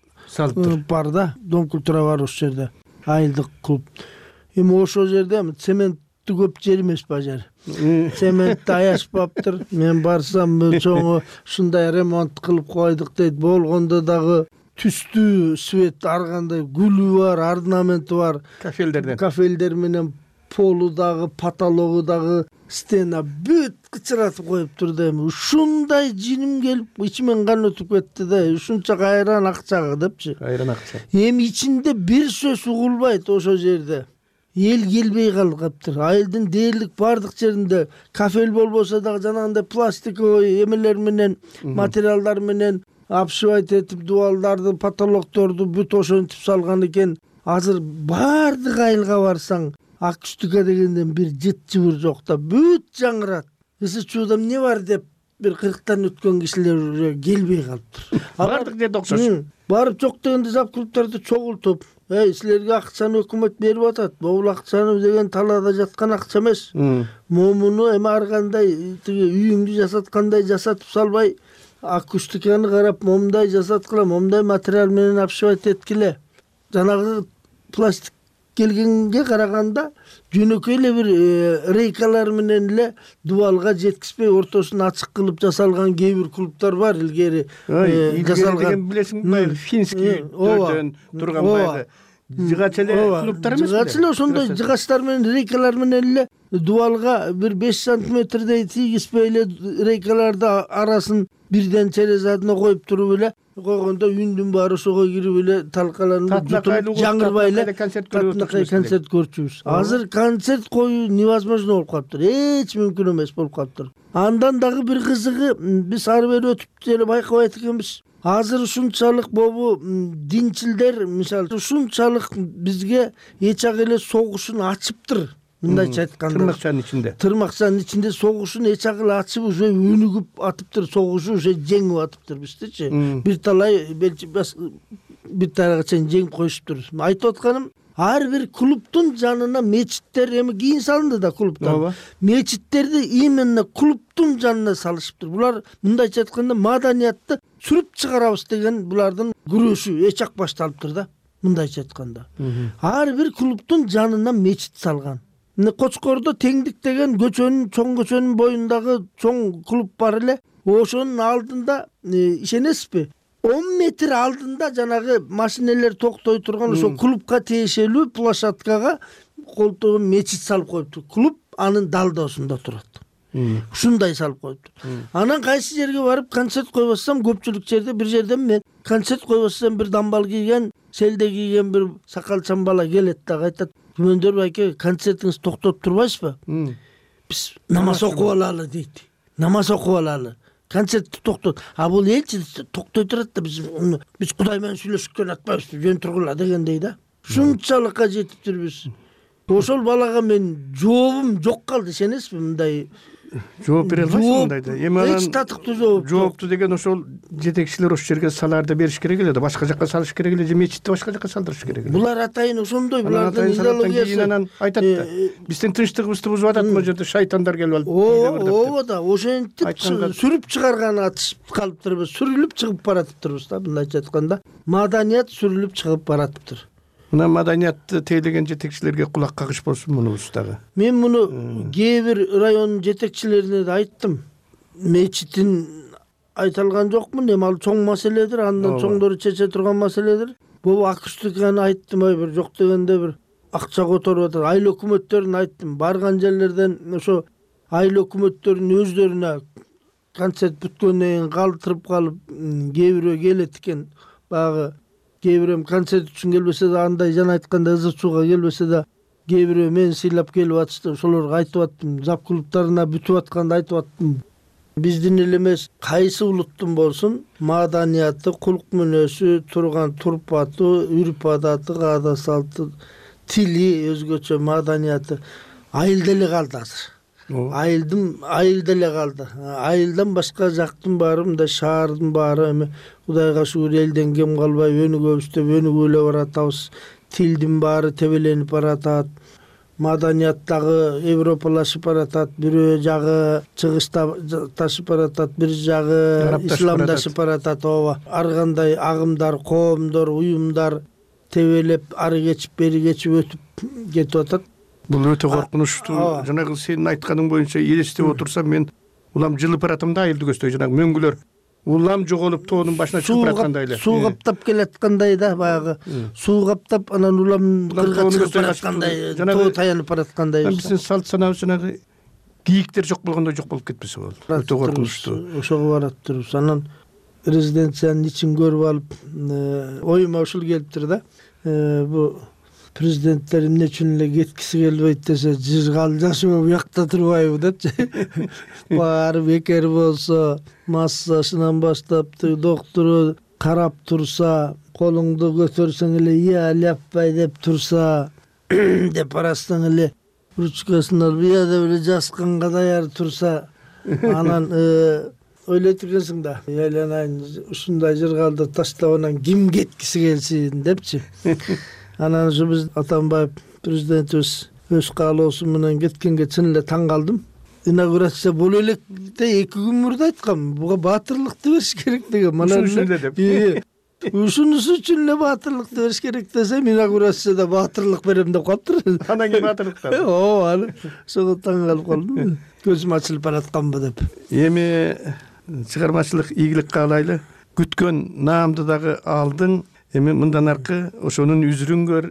бар да. Дом культура бар ошол жерде. Айылдык клуб. Эми ошол жерде цемент көп жер эмес ба жер. Цементти аяшпаптыр. Мен барсам чоңу ушундай ремонт кылып койдук дейт. Болгондо дагы түстүү свет ар кандай гүлү бар, орнаменти бар. Кафелдер менен полу дагы, потологу дагы, стена бүт кычыратып коюптур да. Эми ушундай жиним келип, ичимен кан өтүп кетти да. Ушунча кайран акчага депчи. Кайран акча. Эми ичинде бир сөз угулбайт ошол жерде. Эл келбей калыптыр. Айылдын дээрлик бардык жеринде кафель болбосо дагы жанагындай пластиковый эмелер менен, материалдар менен обшивать этип дубалдарды, потолокторду бүт ошентип салган экен. Азыр бардык айылга барсаң, акустика дегенден бир жыт жыбыр жок да, бүт жаңырат. Ысы чуудам эмне бар деп бир 40-тан өткөн кишилер келбей калыптыр. Бардык жерде окшош. Барып жок дегенде зап клубтарды чогултуп, силерге акчаны өкмөт берип атат. Бул акчаны деген талаада жаткан акча эмес. Момуну эми ар кандай тиги үйүңдү жасаткандай жасатып салбай, акустиканы карап, момундай жасаткыла, момундай материал менен обшивать эткиле. Жанагы пластик келгенге караганда жөнөкөй эле бир рейкалар менен эле дубалга жеткизбей ортосун ачык кылып жасалган кээ бир клубтар бар илгери жасалган. Билесиңби, финский төрдөн турган баягы жыгач эле клубтар эмес. Жыгач эле ошондой жыгачтар менен рейкалар менен эле дубалга бир 5 сантиметрдей тийгизбей эле рейкаларды арасын бирден терезадына коюп туруп эле койгондо үндүн баары ошого кирип эле талкаланып jutulup жаңырбай эле концерт көрчүбүз. Азыр концерт коюу невозможно болуп калыптыр, эч мүмкүн эмес болуп калыптыр. Андан дагы бир кызыгы, биз ары бери өтүп деле байкабайт экенбиз. Азыр ушунчалык бобу динчилдер мисалы ушунчалык бизге эчак эле согушун ачыптыр. Мындайча айтканда тырмакчанын ичинде согушун эчак эле ачып уже өнүгүп атыптыр, согушу уже жеңип атыптыр биздичи. Бир талай бир тарага чейин жеңип коюшуптур. Айтып атканым, ар бир клубдун жанына мечиттер эми кийин салынды да клубтар. Мечиттерди именно клубдун жанына салышыптыр. Булар мындайча айтканда маданиятты сүрүп чыгарабыз деген булардын күрөшү эчак башталыптыр да. Мындайча айтканда. Ар бир клубдун жанына мечит салган. Кочкордо Теңдик деген көчөнүн, чоң көчөнүн боюндагы чоң клуб бар эле. Ошонун алдында ишенесизби? 10 метр алдында жанагы машинелер токтой турган ошо клубка тиешелүү площадкага колтугун мечит салып коюптур. Клуб анын далдоосунда турат. Ушундай салып коюптур. Анан кайсы жерге барып концерт койбосам, көпчүлүк жерде бир жерден мен концерт койбосам бир дамбал кийген, селде кийген бир сакалчан бала келет да айтат: "Күмөндөр байке, концертиңизди токтотуп турбайсызбы? Биз намаз окуп алалы" дейт. Намаз окуп алалы. Концертти токтот. А бул элчи токтой турат да биз Кудай менен сүйлөшүп атпайбыз, жөн тургула дегендей да. Ушунчалыкка жетиптирбиз. Ошол балага мен жообум жок калды, ишенесизби? Мындай жооп бере албайсың мындайда. Эми анан эч татыктуу жооп. Жоопту деген ошол жетекчилер ошол жерге саларды бериш керек эле да, башка жакка салыш керек эле же мечитти башка жакка салдырыш керек эле. Булар атайын ошондой, булардын идеологиясы. Анан айтат да, биздин тынчтыгыбызды бузуп атат, могу жерде шайтандар келип алып. Ооба да, ошентип сүрүп чыгарганы атышып калыптырбыз, сүрүлүп чыгып баратыптырбыз да, мындайча айтканда. Маданият сүрүлүп чыгып баратыптыр. Мына маданиятты тейлеген жетекчилерге кулак кагыш болсун мунубуз дагы. Мен муну кээ бир районун жетекчилерине да айттым. Мечитин айта алган жокмун, эми ал чоң маселедир, андан чоңдору чече турган маселедир. Бул акчтыкын айттым, бир жок дегенде бир акча которуп атат. Айыл өкмөттөрүн айттым. Барган жерлерден ошо айыл өкмөттөрүнүн өздөрүнө концерт бүткөндөн кийин калтырып калып, кээ бирөө келет экен, баягы кээ бирөө концерт үчүн келбесе да, андай жана айтканда ызы чууга келбесе да, кээ бирөө мени сыйлап келип атышты. Ошолорго айтып аттым, зап клубтарына бүтүп атканда айтып аттым. Биздин эле эмес, кайсы улуттун болсун, маданияты, кулк мүнөзү, турган турпаты, үрп адаты, каада салты, тили, өзгөчө маданияты айылда эле калды азыр. Айылда эле калды. Айылдан башка жактын баары, мындай шаардын баары эми Кудайга шүгүр элден кем калбай өнүгөбүз деп өнүгүп эле баратабыз. Тилдин баары тебеленип баратат. Маданият дагы европалашып баратат. Бирөө жагы чыгышташып баратат, бир жагы исламдашып баратат. Ооба. Ар кандай агымдар, коомдор, уюмдар тебелеп, ары кечип, бери кечип өтүп кетип атат. Бул өтө коркунучтуу. Жанагы сенин айтканың боюнча элестеп отурсам, мен улам жылып баратам да айылды көздөй, жанагы мөңгүлөр улам жоголуп тоонун башына чыгып бараткандай эле. Суу каптап келаткандай да, баягы суу каптап, анан улам кырга чыгып бараткандай, тоо таянып бараткандай. Биздин салт санабыз жанагы кийиктер жок болгондой жок болуп кетпесе болот. Өтө коркунучтуу. Ошого бараттырбыз. Анан резиденциянын ичин көрүп алып, оюма ушул келиптир да. Бу президенттер эмне үчүн эле кеткиси келбейт десе, жашоо буякта турбайбы депчи. Баары бекер болсо, массасынан баштап доктору карап турса, колуңду көтөрсөң эле ия ляппай деп турса, деп арасынан эле ручкасын алып ия деп эле жазганга даяр турса, анан ойлойт экенсиң да, айланайын ушундай жыргалды таштап анан ким кеткиси келсин депчи. Анан ушу биз Атамбаев президентибиз өз каалоосу менен кеткенге чын эле таң калдым. Инаугурация боло элек де 2 күн мурда айткам, буга баатырлыкты бериш керек деген. Мана ушунусу үчүн эле баатырлыкты бериш керек десем, инаугурацияда баатырлык берем деп калыптыр. Анан кийин баатырлыктан. Ооба, ошого таң калып калдым. Көзүм ачылып баратканбы деп. Эми чыгармачылык ийгилик каалайлы. Күткөн наамды дагы алдың. Эми мындан аркы ошонун үзүрүн көр,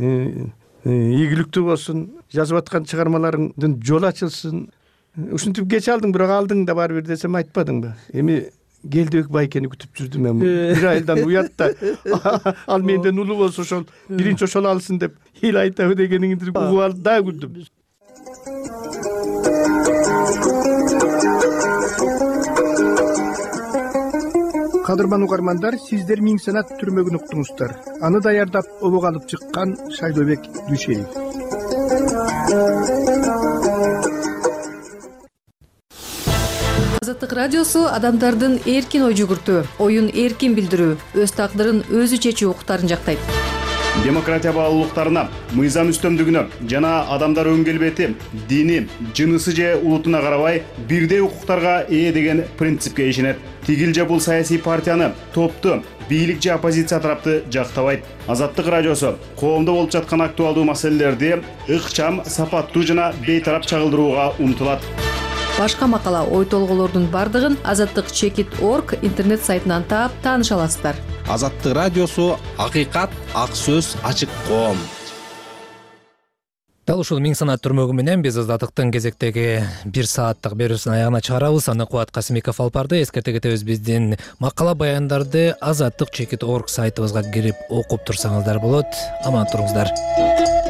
ийгиликтүү болсун, жазып аткан чыгармаларыңдын жол ачылсын. Ушинтип кеч алдың, бирок алдың да бар бир десем айтпадыңбы? Эми келдебек байкени күтүп жүрдүм мен. Бир айдан уят да. Ал менден улуу болсо ошол биринчи ошол алсын деп эл айтабы дегениңди угуп алып да күлдүм. Кадырман угармандар, сиздер Миң Санат түрмөгүн уктуңуздар. Аны даярдап обого алып чыккан Шайдобек Дүйшеев. Азаттык радиосу адамдардын эркин ой жүгүртүү, оюн эркин билдирүү, өз тагдырын өзү чечүү укуктарын жактайт. Демократия баалуулуктарына, мыйзам үстөмдүгүнө жана адамдар өн келбети, дини, жынысы же улутуна карабай бирдей укуктарга ээ деген принципке ишенет. Тигил же бул саясий партияны, топту, бийлик же оппозиция тарапты жактабайт. Азаттык радиосу коомдо болуп жаткан актуалдуу маселелерди ыкчам, сапаттуу жана бейтарап чагылдырууга умтулат. Башка макала, ой толголордун бардыгын azattik.org интернет сайтынан таап тааныша аласыздар. Азаттык радиосу акыйкат, ак сөз, ачык коом. Дал ушул Миң Санат түрмөгү менен биз Азаттыктын кезектеги 1 сааттык берүүсүн аягына чыгарабыз. Аны Кубат Касымбеков алып барды. Эскерте кетебиз, биздин макала баяндарды azattik.org сайтыбызга кирип окуп турсаңыздар болот. Аман туруңуздар.